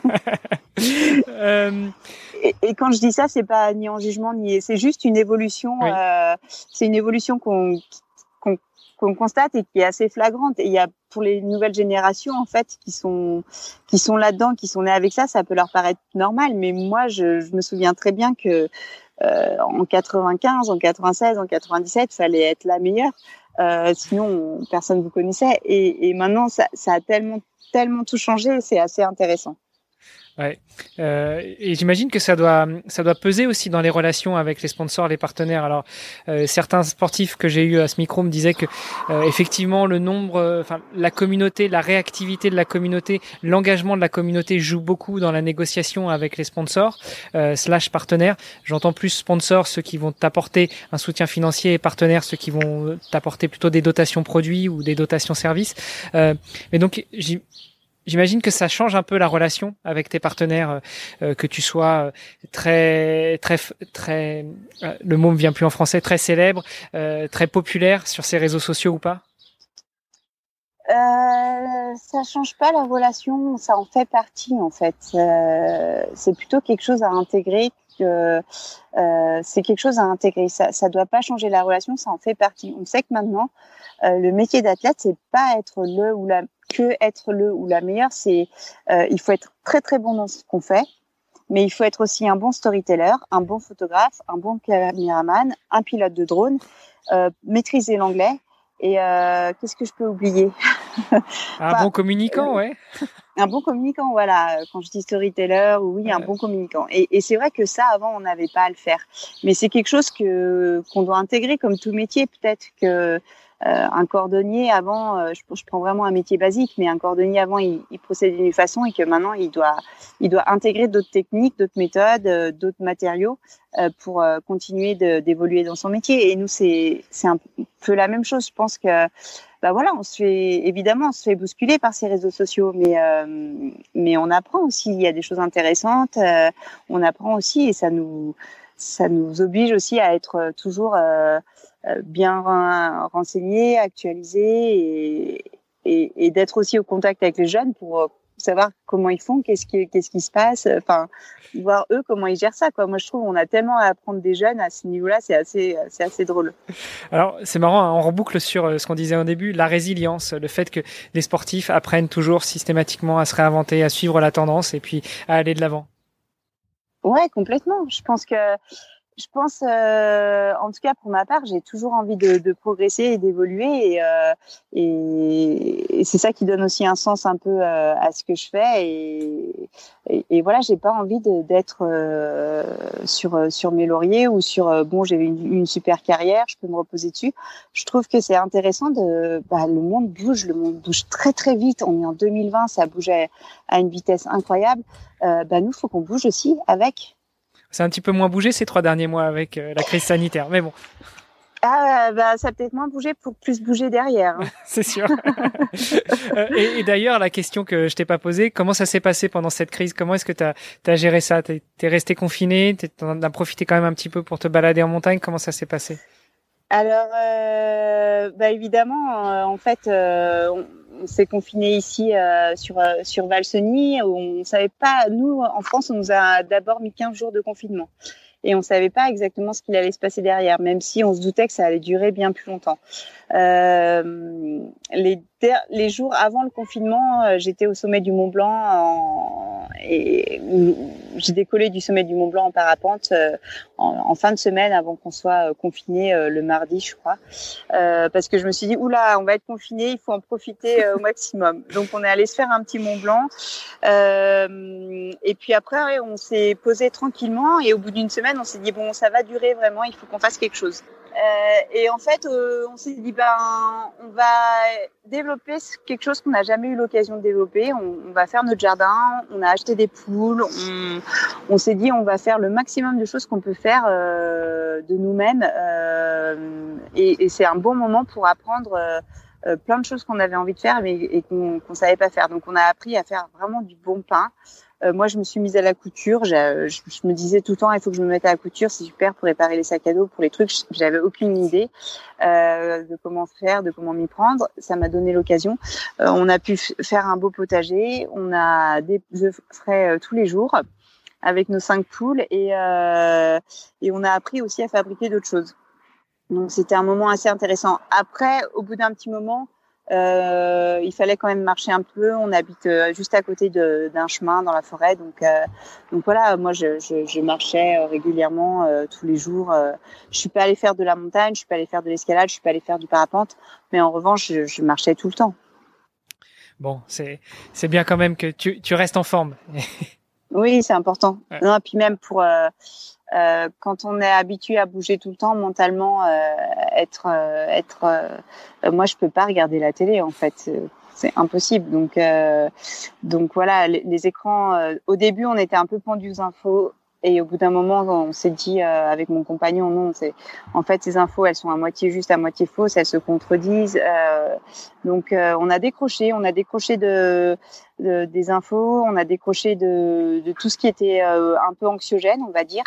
Et quand je dis ça, c'est pas ni en jugement ni, c'est juste une évolution. Oui. C'est une évolution qu'on constate et qui est assez flagrante. Et il y a pour les nouvelles générations en fait qui sont là-dedans, qui sont nées avec ça, ça peut leur paraître normal. Mais moi, je me souviens très bien que en 95, en 96, en 97, fallait être la meilleure. Sinon, personne vous connaissait. Et maintenant, ça a tellement tout changé. C'est assez intéressant. Ouais. Et j'imagine que ça doit peser aussi dans les relations avec les sponsors, les partenaires. Alors, certains sportifs que j'ai eu à ce micro me disaient que effectivement le nombre, la communauté, la réactivité de la communauté, l'engagement de la communauté joue beaucoup dans la négociation avec les sponsors / partenaires. J'entends plus sponsors, ceux qui vont t'apporter un soutien financier, et partenaires, ceux qui vont t'apporter plutôt des dotations produits ou des dotations services. Mais donc j'imagine que ça change un peu la relation avec tes partenaires, que tu sois très, le mot me vient plus en français, très célèbre, très populaire sur ces réseaux sociaux ou pas? Ça change pas la relation, ça en fait partie en fait. C'est plutôt quelque chose à intégrer. C'est quelque chose à intégrer. Ça doit pas changer la relation, ça en fait partie. On sait que maintenant, le métier d'athlète, c'est pas être être le ou la meilleure. C'est il faut être très très bon dans ce qu'on fait, mais il faut être aussi un bon storyteller, un bon photographe, un bon caméraman, un pilote de drone, maîtriser l'anglais. Et qu'est-ce que je peux oublier? Un bon communicant, ouais. Un bon communicant, voilà. Quand je dis storyteller, oui, un bon communicant. Et c'est vrai que ça, avant, on n'avait pas à le faire. Mais c'est quelque chose qu'on doit intégrer comme tout métier. Peut-être que un cordonnier avant, je prends vraiment un métier basique, mais un cordonnier avant, il procédait d'une façon et que maintenant, il doit intégrer d'autres techniques, d'autres méthodes, d'autres matériaux pour continuer d'évoluer dans son métier. Et nous, c'est un peu la même chose. Je pense que on se fait bousculer par ces réseaux sociaux, mais on apprend aussi. Il y a des choses intéressantes. On apprend aussi et ça nous oblige aussi à être toujours bien renseigné, actualisé et d'être aussi au contact avec les jeunes pour savoir comment ils font, qu'est-ce qui se passe, enfin, voir eux comment ils gèrent ça, quoi. Moi, je trouve on a tellement à apprendre des jeunes à ce niveau-là, c'est assez drôle. Alors, c'est marrant, hein, on reboucle sur ce qu'on disait au début, la résilience, le fait que les sportifs apprennent toujours systématiquement à se réinventer, à suivre la tendance et puis à aller de l'avant. Ouais, complètement. Je pense, en tout cas pour ma part, j'ai toujours envie de progresser et d'évoluer, et c'est ça qui donne aussi un sens un peu à ce que je fais, et voilà, j'ai pas envie d'être sur mes lauriers ou bon, j'ai eu une super carrière, je peux me reposer dessus. Je trouve que c'est intéressant le monde bouge très très vite. On est en 2020, ça bouge à une vitesse incroyable. Nous, faut qu'on bouge aussi avec. C'est un petit peu moins bougé ces 3 derniers mois avec la crise sanitaire, mais bon. Ça a peut-être moins bougé pour plus bouger derrière. Hein. C'est sûr. Et d'ailleurs, la question que je t'ai pas posée, comment ça s'est passé pendant cette crise? Comment est-ce que t'as géré ça? T'es resté confiné? T'en as profité quand même un petit peu pour te balader en montagne? Comment ça s'est passé? Alors, évidemment, en fait, on s'est confiné ici sur Valseny. Où on savait pas. Nous, en France, on nous a d'abord mis 15 jours de confinement. Et on savait pas exactement ce qu'il allait se passer derrière, même si on se doutait que ça allait durer bien plus longtemps. Les jours avant le confinement, j'étais au sommet du Mont Blanc et j'ai décollé du sommet du Mont Blanc en parapente en fin de semaine avant qu'on soit confiné le mardi, je crois, parce que je me suis dit oula, on va être confiné, il faut en profiter au maximum. Donc on est allé se faire un petit Mont Blanc et puis après on s'est posé tranquillement et au bout d'une semaine on s'est dit bon, ça va durer vraiment, il faut qu'on fasse quelque chose. Et en fait, on s'est dit on va développer quelque chose qu'on n'a jamais eu l'occasion de développer. On va faire notre jardin. On a acheté des poules. On s'est dit on va faire le maximum de choses qu'on peut faire de nous-mêmes. Et c'est un bon moment pour apprendre plein de choses qu'on avait envie de faire et qu'on savait pas faire. Donc on a appris à faire vraiment du bon pain. Moi, je me suis mise à la couture. Je me disais tout le temps, il faut que je me mette à la couture, c'est super pour réparer les sacs à dos, pour les trucs. J'avais aucune idée de comment faire, de comment m'y prendre. Ça m'a donné l'occasion. On a pu faire un beau potager. On a des œufs frais tous les jours avec nos 5 poules et on a appris aussi à fabriquer d'autres choses. Donc, c'était un moment assez intéressant. Après, au bout d'un petit moment, il fallait quand même marcher un peu. On habite juste à côté d'un chemin dans la forêt, donc voilà. Moi, je marchais régulièrement tous les jours. Je suis pas allée faire de la montagne, je suis pas allée faire de l'escalade, je suis pas allée faire du parapente, mais en revanche, je marchais tout le temps. Bon, c'est bien quand même que tu restes en forme. Oui, c'est important. Ouais. Non, et puis même pour quand on est habitué à bouger tout le temps mentalement, moi je peux pas regarder la télé en fait, c'est impossible. Donc voilà, les écrans. Au début, on était un peu pendus aux infos. Et au bout d'un moment, on s'est dit avec mon compagnon, non, en fait ces infos, elles sont à moitié justes, à moitié fausses, elles se contredisent. Donc on a décroché des infos, on a décroché de tout ce qui était un peu anxiogène, on va dire,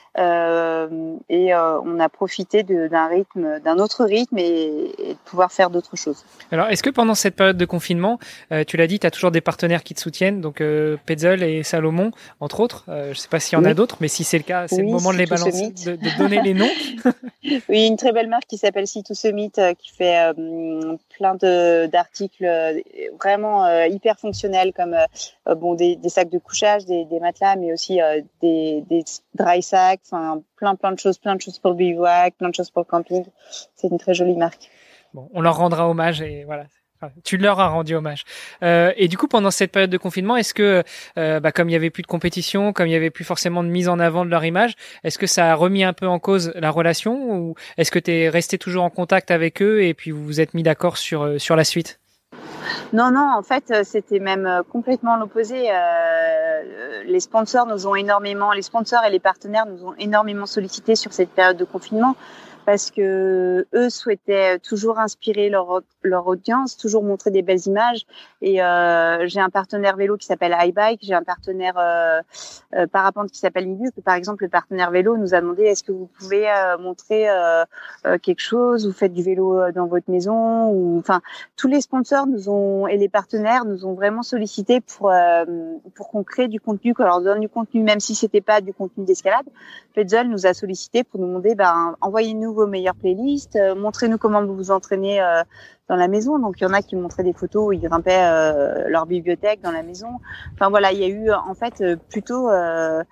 et on a profité d'un autre rythme et de pouvoir faire d'autres choses. Alors, est-ce que pendant cette période de confinement, tu l'as dit, tu as toujours des partenaires qui te soutiennent, donc Petzl et Salomon, entre autres. Je ne sais pas s'il y en a d'autres, mais si c'est le cas, c'est le moment de les balancer, de donner les noms. Oui, une très belle marque qui s'appelle C2Summit, qui fait plein d'articles vraiment hyper fonctionnels, comme des sacs de couchage, des matelas, mais aussi des dry sacks, enfin plein de choses pour le bivouac, plein de choses pour le camping. C'est une très jolie marque. Bon, on leur rendra hommage et voilà. Tu leur as rendu hommage. Et du coup, pendant cette période de confinement, est-ce que, comme il y avait plus de compétition, comme il y avait plus forcément de mise en avant de leur image, est-ce que ça a remis un peu en cause la relation, ou est-ce que tu es resté toujours en contact avec eux et puis vous vous êtes mis d'accord sur la suite? Non, en fait, c'était même complètement l'opposé. Les sponsors et les partenaires nous ont énormément sollicités sur cette période de confinement. parce que eux souhaitaient toujours inspirer leur audience, toujours montrer des belles images. Et j'ai un partenaire vélo qui s'appelle iBike, j'ai un partenaire parapente qui s'appelle Ibuc. Par exemple, le partenaire vélo nous a demandé est-ce que vous pouvez montrer quelque chose, vous faites du vélo dans votre maison, ou enfin tous les sponsors et les partenaires nous ont vraiment sollicité pour qu'on crée du contenu, qu'on leur donne du contenu, même si c'était pas du contenu d'escalade. Petzl nous a sollicité pour nous demander envoyez-nous vos meilleures playlists, montrez-nous comment vous vous entraînez dans la maison. Donc il y en a qui montraient des photos où ils grimpaient leur bibliothèque dans la maison. Enfin voilà, il y a eu en fait plutôt un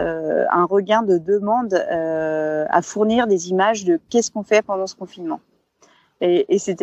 regain de demande à fournir des images de qu'est-ce qu'on fait pendant ce confinement. Et c'était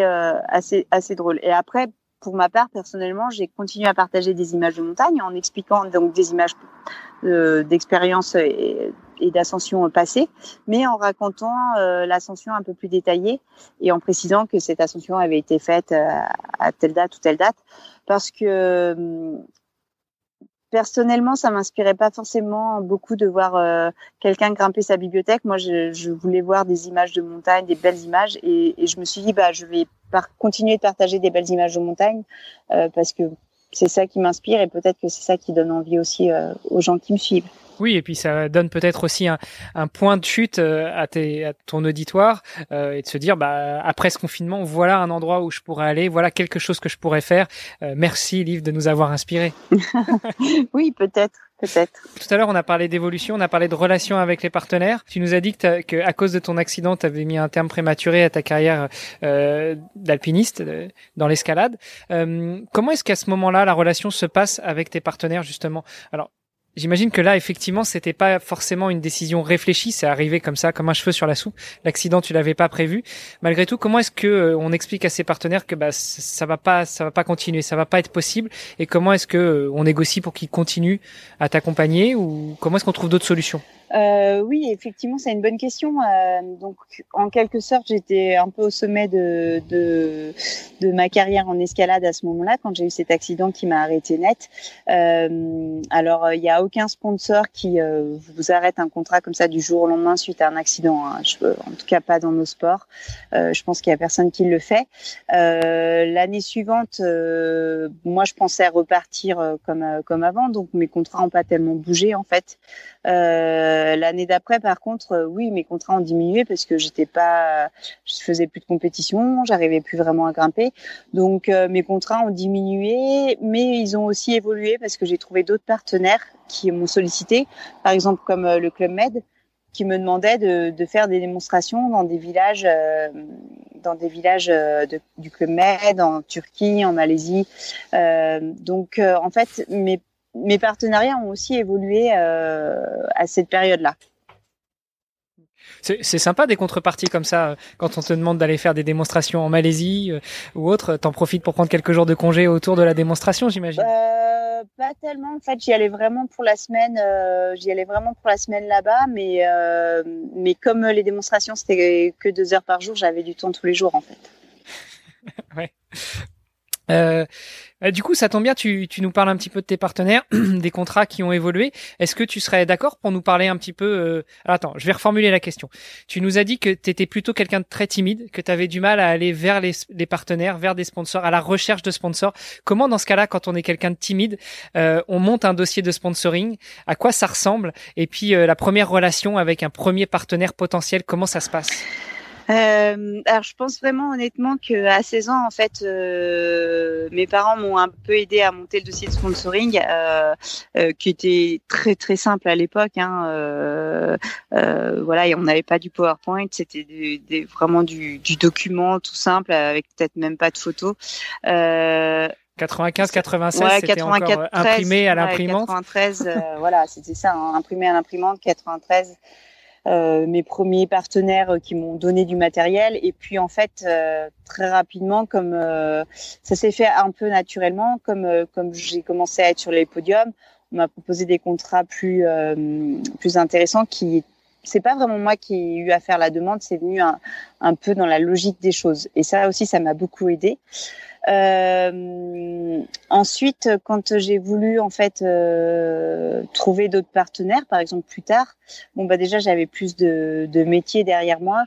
assez drôle. Et après, pour ma part, personnellement, j'ai continué à partager des images de montagne en expliquant donc des images d'expérience et d'ascension passée, mais en racontant l'ascension un peu plus détaillée et en précisant que cette ascension avait été faite à telle date ou telle date, parce que personnellement, ça m'inspirait pas forcément beaucoup de voir quelqu'un grimper sa bibliothèque. Moi, je voulais voir des images de montagne, des belles images, et je me suis dit, je vais continuer de partager des belles images de montagne parce que c'est ça qui m'inspire et peut-être que c'est ça qui donne envie aussi aux gens qui me suivent. Oui, et puis ça donne peut-être aussi un point de chute à ton auditoire et de se dire, après ce confinement, voilà un endroit où je pourrais aller, voilà quelque chose que je pourrais faire. Merci, Liv, de nous avoir inspirés. Oui, peut-être. Tout à l'heure, on a parlé d'évolution, on a parlé de relations avec les partenaires. Tu nous as dit que à cause de ton accident, tu avais mis un terme prématuré à ta carrière d'alpiniste dans l'escalade. Comment est-ce qu'à ce moment-là, la relation se passe avec tes partenaires, justement? Alors, j'imagine que là, effectivement, c'était pas forcément une décision réfléchie, c'est arrivé comme ça, comme un cheveu sur la soupe. L'accident, tu l'avais pas prévu. Malgré tout, comment est-ce que on explique à ses partenaires que ça va pas continuer, ça va pas être possible, et comment est-ce que on négocie pour qu'ils continuent à t'accompagner, ou comment est-ce qu'on trouve d'autres solutions? Oui, effectivement, c'est une bonne question. Donc, en quelque sorte, j'étais un peu au sommet de ma carrière en escalade à ce moment-là, quand j'ai eu cet accident qui m'a arrêté net. Alors, il n'y a aucun sponsor qui vous arrête un contrat comme ça du jour au lendemain suite à un accident. Hein. En tout cas, pas dans nos sports. Je pense qu'il y a personne qui le fait. L'année suivante, moi, je pensais repartir comme avant, donc mes contrats n'ont pas tellement bougé en fait. L'année d'après, par contre, oui, mes contrats ont diminué parce que je faisais plus de compétition, j'arrivais plus vraiment à grimper. Donc, mes contrats ont diminué, mais ils ont aussi évolué parce que j'ai trouvé d'autres partenaires qui m'ont sollicité, par exemple comme le Club Med, qui me demandait de faire des démonstrations dans des villages du Club Med, en Turquie, en Malaisie. Donc, en fait, mes partenariats ont aussi évolué à cette période-là. C'est sympa des contreparties comme ça. Quand on te demande d'aller faire des démonstrations en Malaisie ou autre, t'en profites pour prendre quelques jours de congé autour de la démonstration, j'imagine. Pas tellement. En fait, j'y allais vraiment pour la semaine. Là-bas, mais comme les démonstrations c'était que 2 heures par jour, j'avais du temps tous les jours en fait. Ouais. Du coup, ça tombe bien, tu nous parles un petit peu de tes partenaires, des contrats qui ont évolué. Est-ce que tu serais d'accord pour nous parler un petit peu Attends, je vais reformuler la question. Tu nous as dit que tu étais plutôt quelqu'un de très timide, que tu avais du mal à aller vers les partenaires, vers des sponsors, à la recherche de sponsors. Comment, dans ce cas-là, quand on est quelqu'un de timide, on monte un dossier de sponsoring? À quoi ça ressemble? Et puis, la première relation avec un premier partenaire potentiel, comment ça se passe? Alors je pense vraiment honnêtement que à 16 ans en fait mes parents m'ont un peu aidé à monter le dossier de sponsoring qui était très très simple à l'époque voilà, et on n'avait pas du PowerPoint, c'était vraiment du document tout simple avec peut-être même pas de photos. 95, 96, ouais, c'était 94, encore imprimé à l'imprimante. 93, voilà, c'était ça, hein, imprimé à l'imprimante. 93. Mes premiers partenaires qui m'ont donné du matériel, et puis en fait très rapidement, comme ça s'est fait un peu naturellement, comme j'ai commencé à être sur les podiums, on m'a proposé des contrats plus intéressants. C'est pas vraiment moi qui ai eu à faire la demande, c'est venu un peu dans la logique des choses, et ça aussi ça m'a beaucoup aidé. Ensuite, quand j'ai voulu en fait trouver d'autres partenaires, par exemple plus tard, déjà j'avais plus de métiers derrière moi.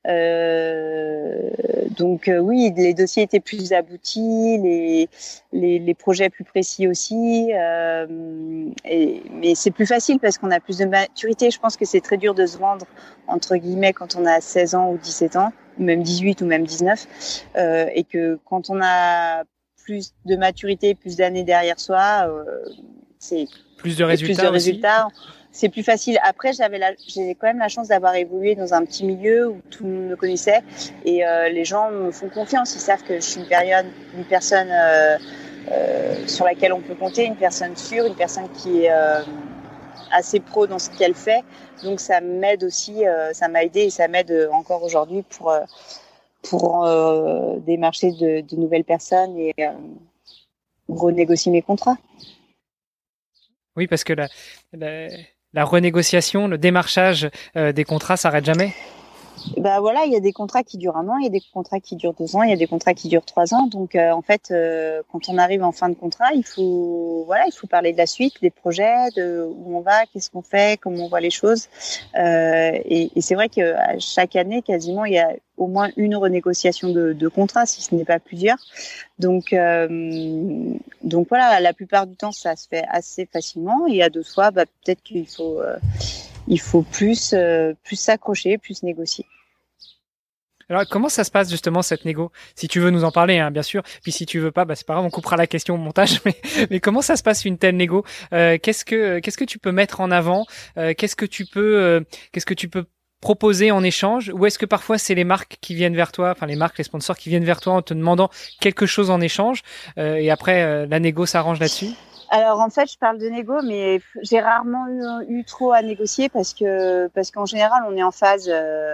Donc oui, les dossiers étaient plus aboutis, les projets plus précis aussi. Mais c'est plus facile parce qu'on a plus de maturité. Je pense que c'est très dur de se vendre entre guillemets quand on a 16 ans ou 17 ans, ou même 18 ou même 19, et que quand on a plus de maturité, plus d'années derrière soi, c'est plus de résultats. C'est plus facile. Après, j'ai quand même la chance d'avoir évolué dans un petit milieu où tout le monde me connaissait et les gens me font confiance. Ils savent que je suis une personne sur laquelle on peut compter, une personne sûre, une personne qui est assez pro dans ce qu'elle fait. Donc ça m'aide aussi, ça m'a aidé et ça m'aide encore aujourd'hui pour démarcher de nouvelles personnes et renégocier mes contrats. Oui, parce que la renégociation, le démarchage des contrats s'arrête jamais. Voilà, il y a des contrats qui durent 1 an, il y a des contrats qui durent 2 ans, il y a des contrats qui durent 3 ans. Donc en fait, quand on arrive en fin de contrat, il faut parler de la suite, des projets, de où on va, qu'est-ce qu'on fait, comment on voit les choses. Et c'est vrai que chaque année, quasiment, il y a au moins une renégociation de contrat, si ce n'est pas plusieurs. Donc voilà, la plupart du temps, ça se fait assez facilement. Il y a d'autres fois, peut-être qu'il faut plus s'accrocher, plus négocier. Alors, comment ça se passe justement cette négo? Si tu veux nous en parler, hein, bien sûr. Puis si tu veux pas, c'est pas grave, on coupera la question au montage. Mais comment ça se passe une telle négo? Qu'est-ce que tu peux mettre en avant? Qu'est-ce que tu peux proposer en échange? Ou est-ce que parfois c'est les marques qui viennent vers toi, enfin les marques, les sponsors qui viennent vers toi en te demandant quelque chose en échange, et après la négo s'arrange là-dessus? Alors en fait, je parle de négo, mais j'ai rarement eu trop à négocier parce qu'en général, on est en phase.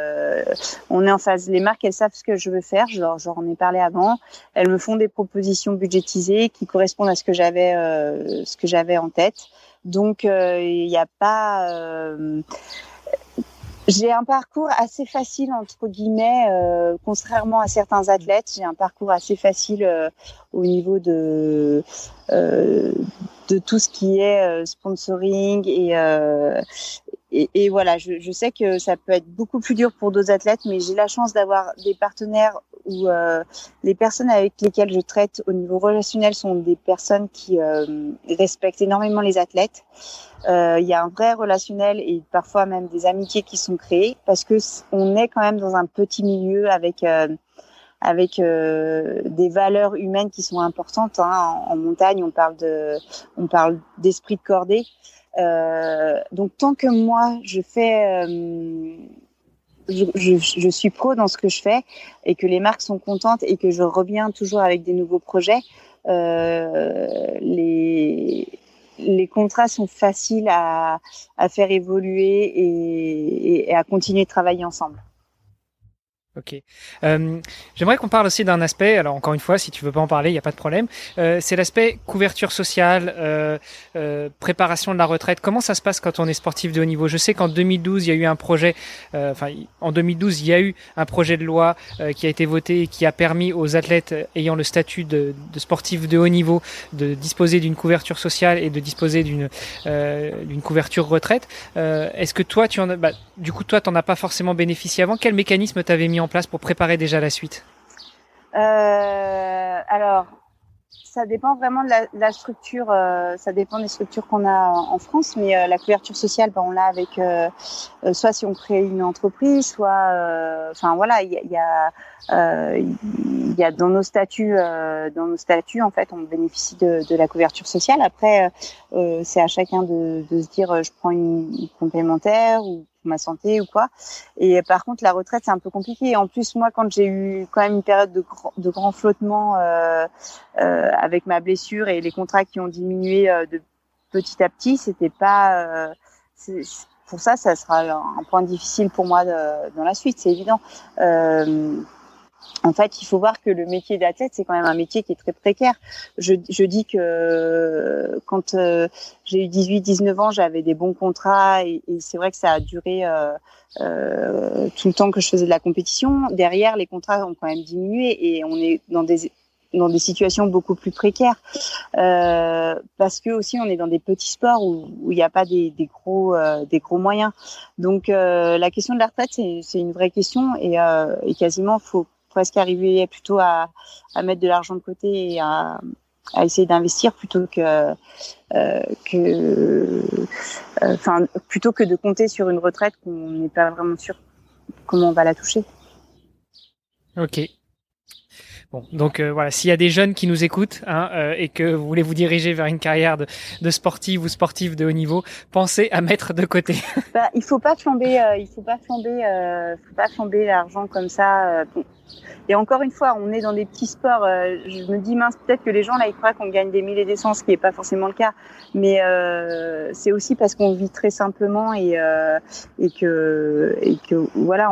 Les marques, elles savent ce que je veux faire. Je leur en ai parlé avant. Elles me font des propositions budgétisées qui correspondent à ce que j'avais en tête. Donc il n'y a pas. J'ai un parcours assez facile, entre guillemets, contrairement à certains athlètes. J'ai un parcours assez facile au niveau de tout ce qui est sponsoring et voilà. Je sais que ça peut être beaucoup plus dur pour d'autres athlètes, mais j'ai la chance d'avoir des partenaires où les personnes avec lesquelles je traite au niveau relationnel sont des personnes qui respectent énormément les athlètes. Il y a un vrai relationnel et parfois même des amitiés qui sont créées parce que on est quand même dans un petit milieu avec des valeurs humaines qui sont importantes. Hein. En montagne, on parle d'esprit de cordée. Donc tant que moi je fais je suis pro dans ce que je fais et que les marques sont contentes et que je reviens toujours avec des nouveaux projets, les contrats sont faciles à faire évoluer et à continuer de travailler ensemble. Ok. J'aimerais qu'on parle aussi d'un aspect, alors encore une fois, si tu veux pas en parler, il n'y a pas de problème, c'est l'aspect couverture sociale, préparation de la retraite. Comment ça se passe quand on est sportif de haut niveau? Je sais qu'en 2012, il y a eu un projet, en 2012, il y a eu un projet de loi qui a été voté et qui a permis aux athlètes ayant le statut de sportif de haut niveau de disposer d'une couverture sociale et de disposer d'une couverture retraite. Est-ce que toi, du coup, toi, t'en as pas forcément bénéficié avant? Quel mécanisme t'avais mis en place pour préparer déjà la suite? Alors, ça dépend vraiment de la structure. Ça dépend des structures qu'on a en France, mais la couverture sociale, on l'a avec soit si on crée une entreprise, soit, voilà, il y a dans nos statuts, en fait, on bénéficie de la couverture sociale. Après, c'est à chacun de se dire, je prends une complémentaire ou ma santé ou quoi. Et par contre, la retraite, c'est un peu compliqué. Et en plus, moi, quand j'ai eu quand même une période de grand flottement avec ma blessure et les contrats qui ont diminué de petit à petit, c'était pas... pour ça sera un point difficile pour moi dans la suite, c'est évident. En fait, il faut voir que le métier d'athlète, c'est quand même un métier qui est très précaire. Je dis que quand j'ai eu 18-19 ans, j'avais des bons contrats et c'est vrai que ça a duré tout le temps que je faisais de la compétition. Derrière, les contrats ont quand même diminué et on est dans des dans des situations beaucoup plus précaires, parce que aussi on est dans des petits sports où il n'y a pas des gros moyens. Donc la question de la retraite, c'est une vraie question, et quasiment faut presque arriver plutôt à mettre de l'argent de côté et à essayer d'investir plutôt que de compter sur une retraite qu'on n'est pas vraiment sûr comment on va la toucher. Ok. Bon, donc voilà, s'il y a des jeunes qui nous écoutent et que vous voulez vous diriger vers une carrière de sportive ou sportif de haut niveau, pensez à mettre de côté. Il faut pas flamber l'argent comme ça. Bon. Et encore une fois, on est dans des petits sports. Je me dis mince, peut-être que les gens là ils croient qu'on gagne des milliers et des cents, ce qui est pas forcément le cas. Mais c'est aussi parce qu'on vit très simplement et que voilà,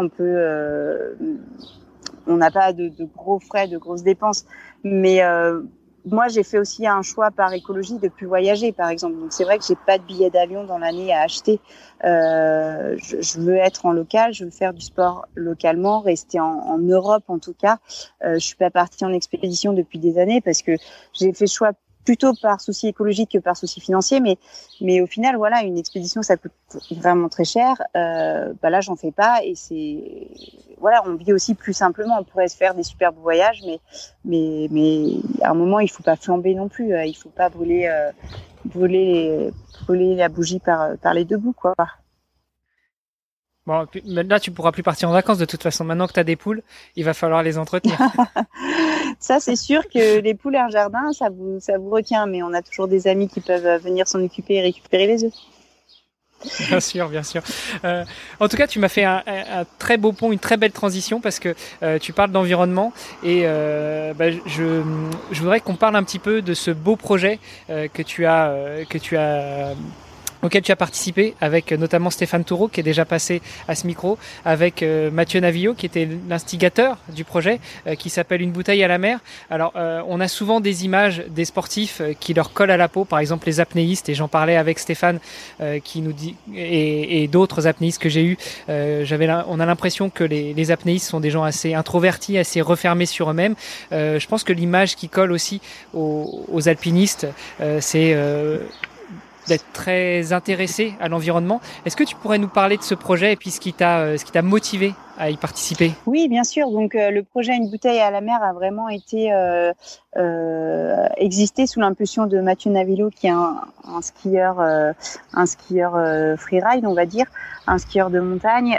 on n'a pas de gros frais, de grosses dépenses. Mais moi, j'ai fait aussi un choix par écologie de plus voyager, par exemple. Donc, c'est vrai que j'ai pas de billet d'avion dans l'année à acheter. Je veux être en local, je veux faire du sport localement, rester en Europe en tout cas. Je suis pas partie en expédition depuis des années parce que j'ai fait le choix plutôt par souci écologique que par souci financier, mais au final, voilà, une expédition, ça coûte vraiment très cher. Là, j'en fais pas, et voilà, on vit aussi plus simplement. On pourrait se faire des superbes voyages, mais à un moment, il faut pas flamber non plus. Il faut pas brûler la bougie par les deux bouts, quoi. Bon, là, tu pourras plus partir en vacances de toute façon. Maintenant que tu as des poules, il va falloir les entretenir. Ça, c'est sûr que les poules et un jardin, ça vous retient, mais on a toujours des amis qui peuvent venir s'en occuper et récupérer les œufs. Bien sûr, bien sûr. En tout cas, tu m'as fait un très beau pont, une très belle transition, parce que tu parles d'environnement, et je voudrais qu'on parle un petit peu de ce beau projet auquel tu as participé, avec notamment Stéphane Toureau, qui est déjà passé à ce micro, avec Mathieu Navillot, qui était l'instigateur du projet, qui s'appelle Une bouteille à la mer. Alors, on a souvent des images des sportifs qui leur collent à la peau, par exemple les apnéistes, et j'en parlais avec Stéphane, qui nous dit, et d'autres apnéistes que j'ai eu, on a l'impression que les apnéistes sont des gens assez introvertis, assez refermés sur eux-mêmes. Je pense que l'image qui colle aussi aux alpinistes, c'est d'être très intéressé à l'environnement. Est-ce que tu pourrais nous parler de ce projet et puis ce qui t'a motivé à y participer? Oui, bien sûr. Donc le projet Une bouteille à la mer a vraiment été existé sous l'impulsion de Mathieu Navillot, qui est un skieur freeride, on va dire, un skieur de montagne.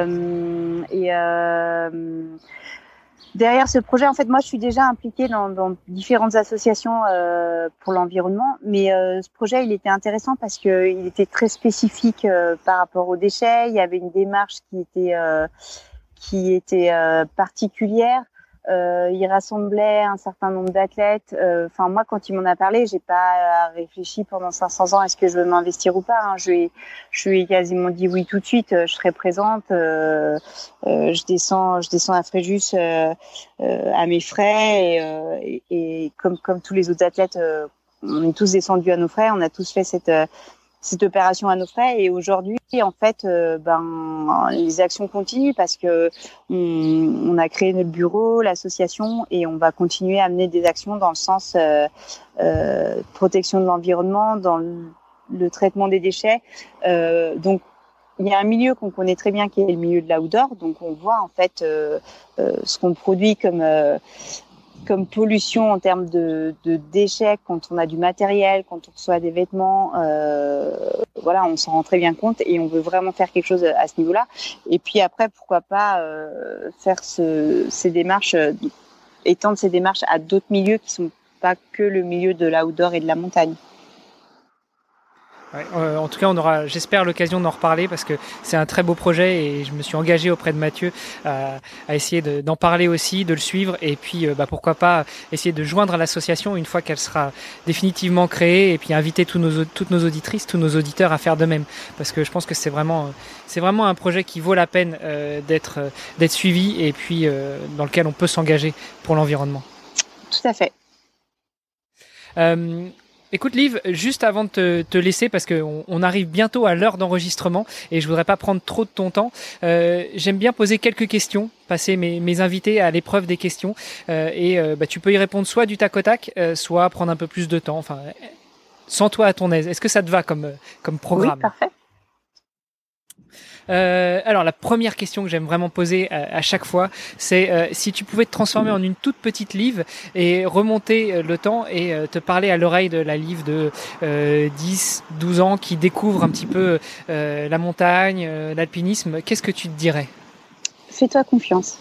Derrière ce projet, en fait, moi, je suis déjà impliquée dans différentes associations pour l'environnement, mais ce projet, il était intéressant parce que il était très spécifique par rapport aux déchets. Il y avait une démarche qui était particulière. Il rassemblait un certain nombre d'athlètes. Enfin, moi, quand il m'en a parlé, j'ai pas réfléchi pendant 500 ans. Est-ce que je veux m'investir ou pas, hein. Je lui ai quasiment dit oui tout de suite. Je serai présente. Je descends à Fréjus à mes frais, et comme tous les autres athlètes, on est tous descendus à nos frais. On a tous fait cette opération à nos frais, et aujourd'hui, en fait, les actions continuent parce que on a créé notre bureau, l'association, et on va continuer à mener des actions dans le sens protection de l'environnement, dans le traitement des déchets. Donc, il y a un milieu qu'on connaît très bien, qui est le milieu de l'outdoor. Donc, on voit en fait ce qu'on produit comme pollution en termes de déchets quand on a du matériel, quand on reçoit des vêtements. Voilà, on s'en rend très bien compte, et on veut vraiment faire quelque chose à ce niveau-là. Et puis après, pourquoi pas faire ces démarches, étendre ces démarches à d'autres milieux qui sont pas que le milieu de l'outdoor et de la montagne. Ouais, en tout cas, on aura, j'espère, l'occasion d'en reparler, parce que c'est un très beau projet, et je me suis engagé auprès de Mathieu à essayer d'en parler aussi, de le suivre, et puis pourquoi pas essayer de joindre à l'association une fois qu'elle sera définitivement créée, et puis inviter toutes nos auditrices, tous nos auditeurs à faire de même, parce que je pense que c'est vraiment un projet qui vaut la peine d'être suivi, et puis dans lequel on peut s'engager pour l'environnement. Tout à fait. Écoute Liv, juste avant de te laisser, parce qu'on arrive bientôt à l'heure d'enregistrement et je voudrais pas prendre trop de ton temps, j'aime bien poser quelques questions, passer mes invités à l'épreuve des questions tu peux y répondre soit du tac au tac, soit prendre un peu plus de temps, enfin, sans toi à ton aise. Est-ce que ça te va comme programme? Oui, parfait. Alors la première question que j'aime vraiment poser à chaque fois, c'est si tu pouvais te transformer en une toute petite Liv et remonter le temps et te parler à l'oreille de la Liv de 10, 12 ans qui découvre un petit peu la montagne, l'alpinisme, qu'est-ce que tu te dirais? Fais-toi confiance.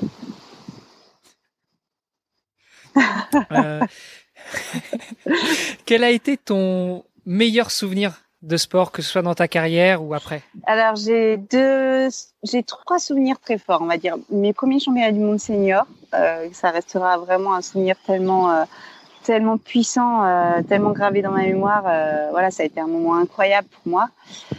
Quel a été ton meilleur souvenir de sport, que ce soit dans ta carrière ou après? Alors j'ai 3 souvenirs très forts, on va dire. Mes premiers championnats du monde senior, ça restera vraiment un souvenir tellement puissant, tellement gravé dans ma mémoire. Voilà, ça a été un moment incroyable pour moi.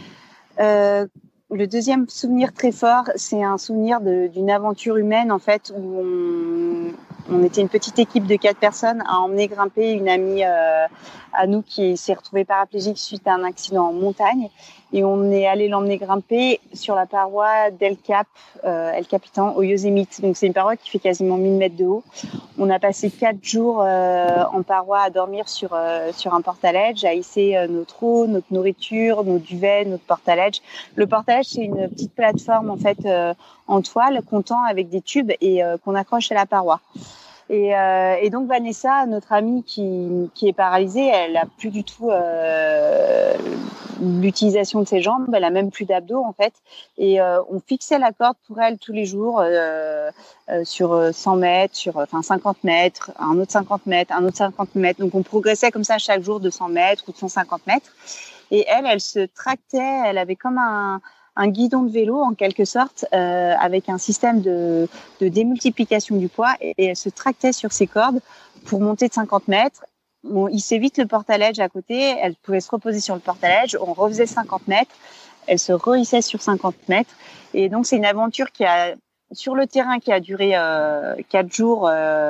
Le deuxième souvenir très fort, c'est un souvenir d'une aventure humaine en fait où on était une petite équipe de 4 personnes à emmener grimper une amie à nous qui s'est retrouvée paraplégique suite à un accident en montagne. Et on est allé l'emmener grimper sur la paroi d'El Cap, El Capitan, au Yosemite. Donc c'est une paroi qui fait quasiment 1000 mètres de haut. On a passé 4 jours en paroi à dormir sur un portaledge, à hisser notre eau, notre nourriture, nos duvets, notre portaledge. Le portaledge, c'est une petite plateforme en fait en toile qu'on tend avec des tubes et qu'on accroche à la paroi. Et donc Vanessa, notre amie qui est paralysée, elle a plus du tout l'utilisation de ses jambes, elle a même plus d'abdos en fait. Et on fixait la corde pour elle tous les jours sur 100 mètres, sur 50 mètres, un autre 50 mètres, un autre 50 mètres. Donc on progressait comme ça chaque jour de 100 mètres ou de 150 mètres. Et elle se tractait, elle avait comme un guidon de vélo en quelque sorte avec un système de démultiplication du poids et elle se tractait sur ses cordes pour monter de 50 mètres. On hissait vite le portaledge à côté, elle pouvait se reposer sur le portaledge, on refaisait 50 mètres, elle se rehissait sur 50 mètres et donc c'est une aventure sur le terrain qui a duré 4 jours.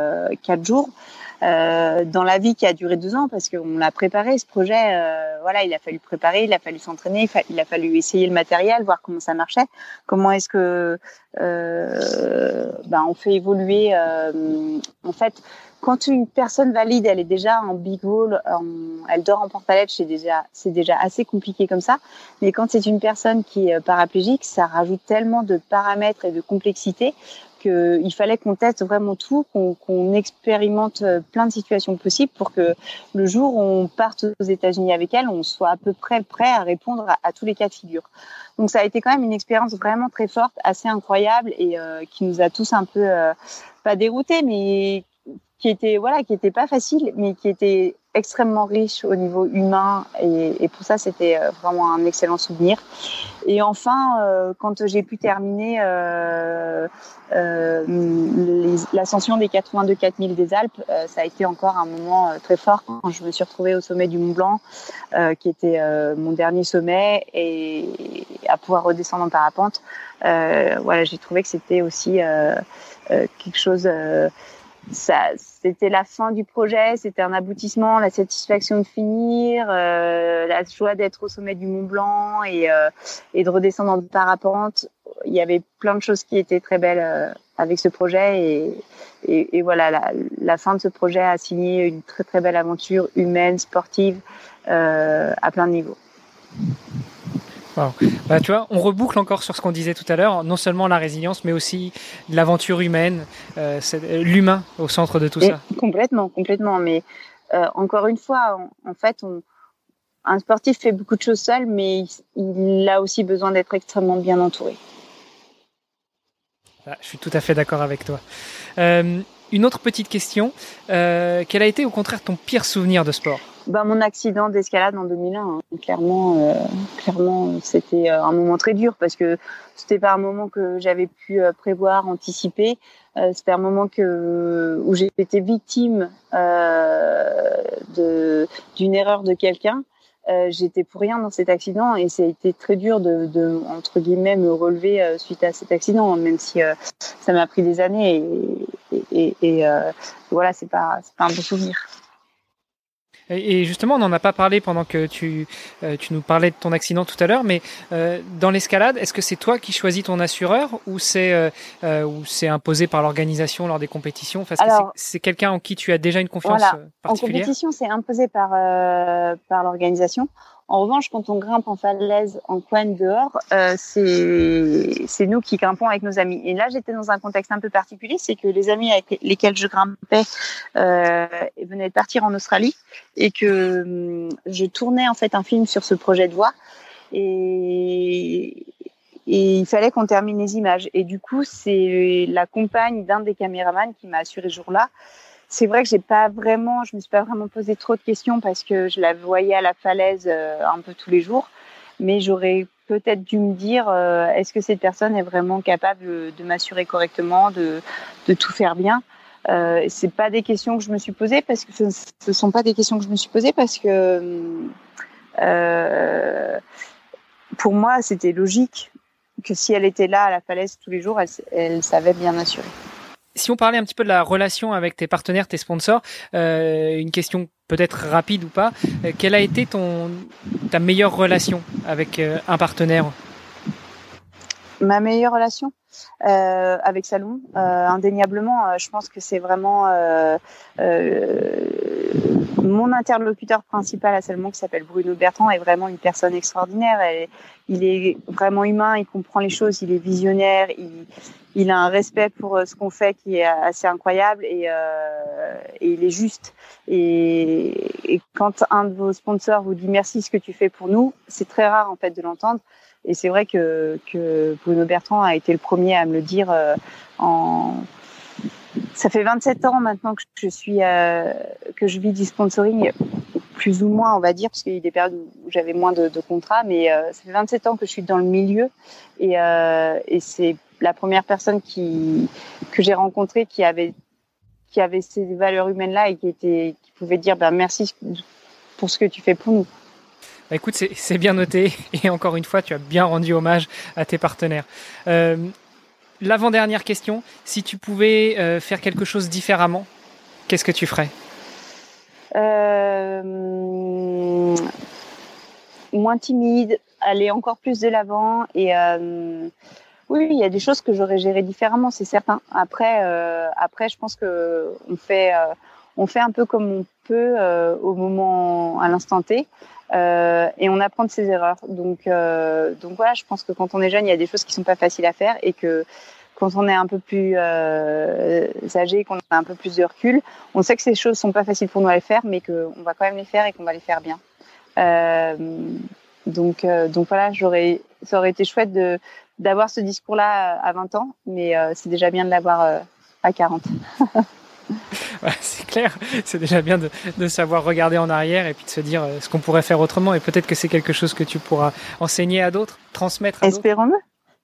Dans la vie qui a duré 2 ans parce qu'on l'a préparé ce projet. Voilà, il a fallu préparer, il a fallu s'entraîner, il a fallu essayer le matériel, voir comment ça marchait, comment est-ce que on fait évoluer. En fait, quand une personne valide, elle est déjà en big wall, elle dort en portaledge, c'est déjà assez compliqué comme ça. Mais quand c'est une personne qui est paraplégique, ça rajoute tellement de paramètres et de complexité qu'il fallait qu'on teste vraiment tout, qu'on expérimente plein de situations possibles pour que le jour où on parte aux États-Unis avec elle, on soit à peu près prêt à répondre à tous les cas de figure. Donc ça a été quand même une expérience vraiment très forte, assez incroyable et qui nous a tous un peu pas déroutés, mais qui était pas facile, mais qui était extrêmement riche au niveau humain et pour ça c'était vraiment un excellent souvenir. Et enfin quand j'ai pu terminer l'ascension des 82 4000 des Alpes, ça a été encore un moment très fort quand je me suis retrouvée au sommet du Mont Blanc qui était mon dernier sommet et à pouvoir redescendre en parapente. Voilà, j'ai trouvé que c'était aussi quelque chose c'était la fin du projet, c'était un aboutissement, la satisfaction de finir, la joie d'être au sommet du Mont Blanc et de redescendre en parapente. Il y avait plein de choses qui étaient très belles avec ce projet et voilà, la fin de ce projet a signé une très très belle aventure humaine, sportive, à plein de niveaux. Wow. Tu vois, on reboucle encore sur ce qu'on disait tout à l'heure, non seulement la résilience, mais aussi l'aventure humaine, l'humain au centre de tout ça. Complètement. Mais encore une fois, en fait, un sportif fait beaucoup de choses seul, mais il a aussi besoin d'être extrêmement bien entouré. Je suis tout à fait d'accord avec toi. Une autre petite question, quel a été au contraire ton pire souvenir de sport ? Mon accident d'escalade en 2001, clairement, c'était un moment très dur parce que c'était pas un moment que j'avais pu prévoir, anticiper. C'était un moment où j'ai été victime d'une erreur de quelqu'un. J'étais pour rien dans cet accident et ça a été très dur de entre guillemets me relever suite à cet accident, même si ça m'a pris des années et voilà, c'est pas un bon souvenir. Et justement, on n'en a pas parlé pendant que tu nous parlais de ton accident tout à l'heure, mais dans l'escalade, est-ce que c'est toi qui choisis ton assureur ou c'est imposé par l'organisation lors des compétitions? Parce que c'est quelqu'un en qui tu as déjà une confiance particulière. En compétition, c'est imposé par l'organisation. En revanche, quand on grimpe en falaise, en coin dehors, c'est nous qui grimpons avec nos amis. Et là, j'étais dans un contexte un peu particulier, c'est que les amis avec lesquels je grimpais venaient de partir en Australie et que je tournais en fait un film sur ce projet de voix et il fallait qu'on termine les images. Et du coup, c'est la compagne d'un des caméramans qui m'a assuré ce jour-là. C'est vrai que je me suis pas vraiment posé trop de questions parce que je la voyais à la falaise un peu tous les jours. Mais j'aurais peut-être dû me dire, est-ce que cette personne est vraiment capable de m'assurer correctement, de tout faire bien? C'est pas des questions que je me suis posées parce que ce sont pas des questions que je me suis posées parce que pour moi, c'était logique que si elle était là à la falaise tous les jours, elle savait bien assurer. Si on parlait un petit peu de la relation avec tes partenaires, tes sponsors, une question peut-être rapide ou pas, quelle a été ta meilleure relation avec un partenaire? Ma meilleure relation avec Salomon, indéniablement, je pense que c'est vraiment mon interlocuteur principal à Salomon, qui s'appelle Bruno Bertrand, est vraiment une personne extraordinaire. Il est vraiment humain, il comprend les choses, il est visionnaire, il a un respect pour ce qu'on fait qui est assez incroyable et il est juste. Et quand un de vos sponsors vous dit merci ce que tu fais pour nous, c'est très rare en fait de l'entendre. Et c'est vrai que Bruno Bertrand a été le premier à me le dire ça fait 27 ans maintenant que je vis du sponsoring, plus ou moins on va dire, parce qu'il y a eu des périodes où j'avais moins de contrats, mais ça fait 27 ans que je suis dans le milieu et c'est la première personne que j'ai rencontrée qui avait ces valeurs humaines-là et qui pouvait dire merci pour ce que tu fais pour nous. Bah écoute, c'est bien noté et encore une fois, tu as bien rendu hommage à tes partenaires. L'avant-dernière question, si tu pouvais faire quelque chose différemment, qu'est-ce que tu ferais? Moins timide, aller encore plus de l'avant et oui, il y a des choses que j'aurais gérées différemment, c'est certain. Après, je pense que on fait un peu comme on peut au moment, à l'instant T. Et on apprend de ses erreurs. Donc voilà, je pense que quand on est jeune, il y a des choses qui sont pas faciles à faire et que quand on est un peu plus âgé, qu'on a un peu plus de recul, on sait que ces choses sont pas faciles pour nous à les faire, mais qu'on va quand même les faire et qu'on va les faire bien. Donc voilà, ça aurait été chouette d'avoir ce discours-là à 20 ans, mais c'est déjà bien de l'avoir à 40. Ouais, c'est clair, c'est déjà bien de savoir regarder en arrière et puis de se dire ce qu'on pourrait faire autrement, et peut-être que c'est quelque chose que tu pourras enseigner à d'autres, transmettre à d'autres. Espérons-le.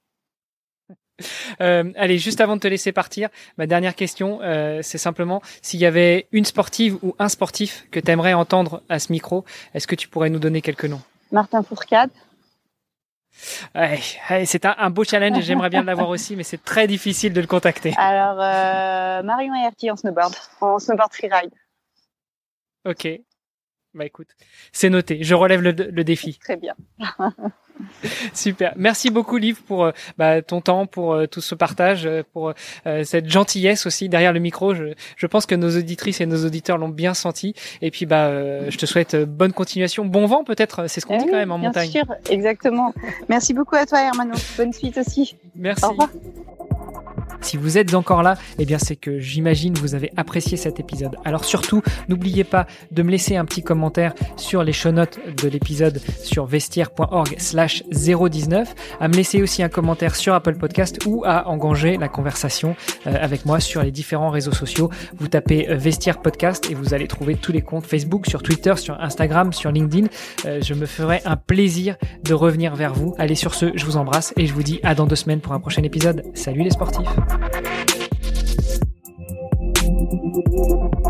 Allez, juste avant de te laisser partir, ma dernière question, c'est simplement s'il y avait une sportive ou un sportif que tu aimerais entendre à ce micro, est-ce que tu pourrais nous donner quelques noms? Martin Fourcade. Ouais, c'est un beau challenge et j'aimerais bien l'avoir aussi, mais c'est très difficile de le contacter. Alors, Marion Aerti en snowboard freeride. Ok, bah écoute, c'est noté, je relève le défi. Très bien. Super, merci beaucoup Liv pour ton temps, pour tout ce partage, pour cette gentillesse aussi derrière le micro. Je pense que nos auditrices et nos auditeurs l'ont bien senti. Et puis je te souhaite bonne continuation, bon vent peut-être, c'est ce qu'on dit quand même en montagne. Bien sûr, exactement. Merci beaucoup à toi Hermano, bonne suite aussi. Merci. Au revoir. Si vous êtes encore là, eh bien c'est que j'imagine vous avez apprécié cet épisode. Alors surtout, n'oubliez pas de me laisser un petit commentaire sur les show notes de l'épisode sur vestiaire.org/019, à me laisser aussi un commentaire sur Apple Podcast ou à engager la conversation avec moi sur les différents réseaux sociaux. Vous tapez Vestiaire Podcast et vous allez trouver tous les comptes Facebook, sur Twitter, sur Instagram, sur LinkedIn. Je me ferai un plaisir de revenir vers vous. Allez, sur ce, je vous embrasse et je vous dis à dans 2 semaines pour un prochain épisode. Salut les sportifs!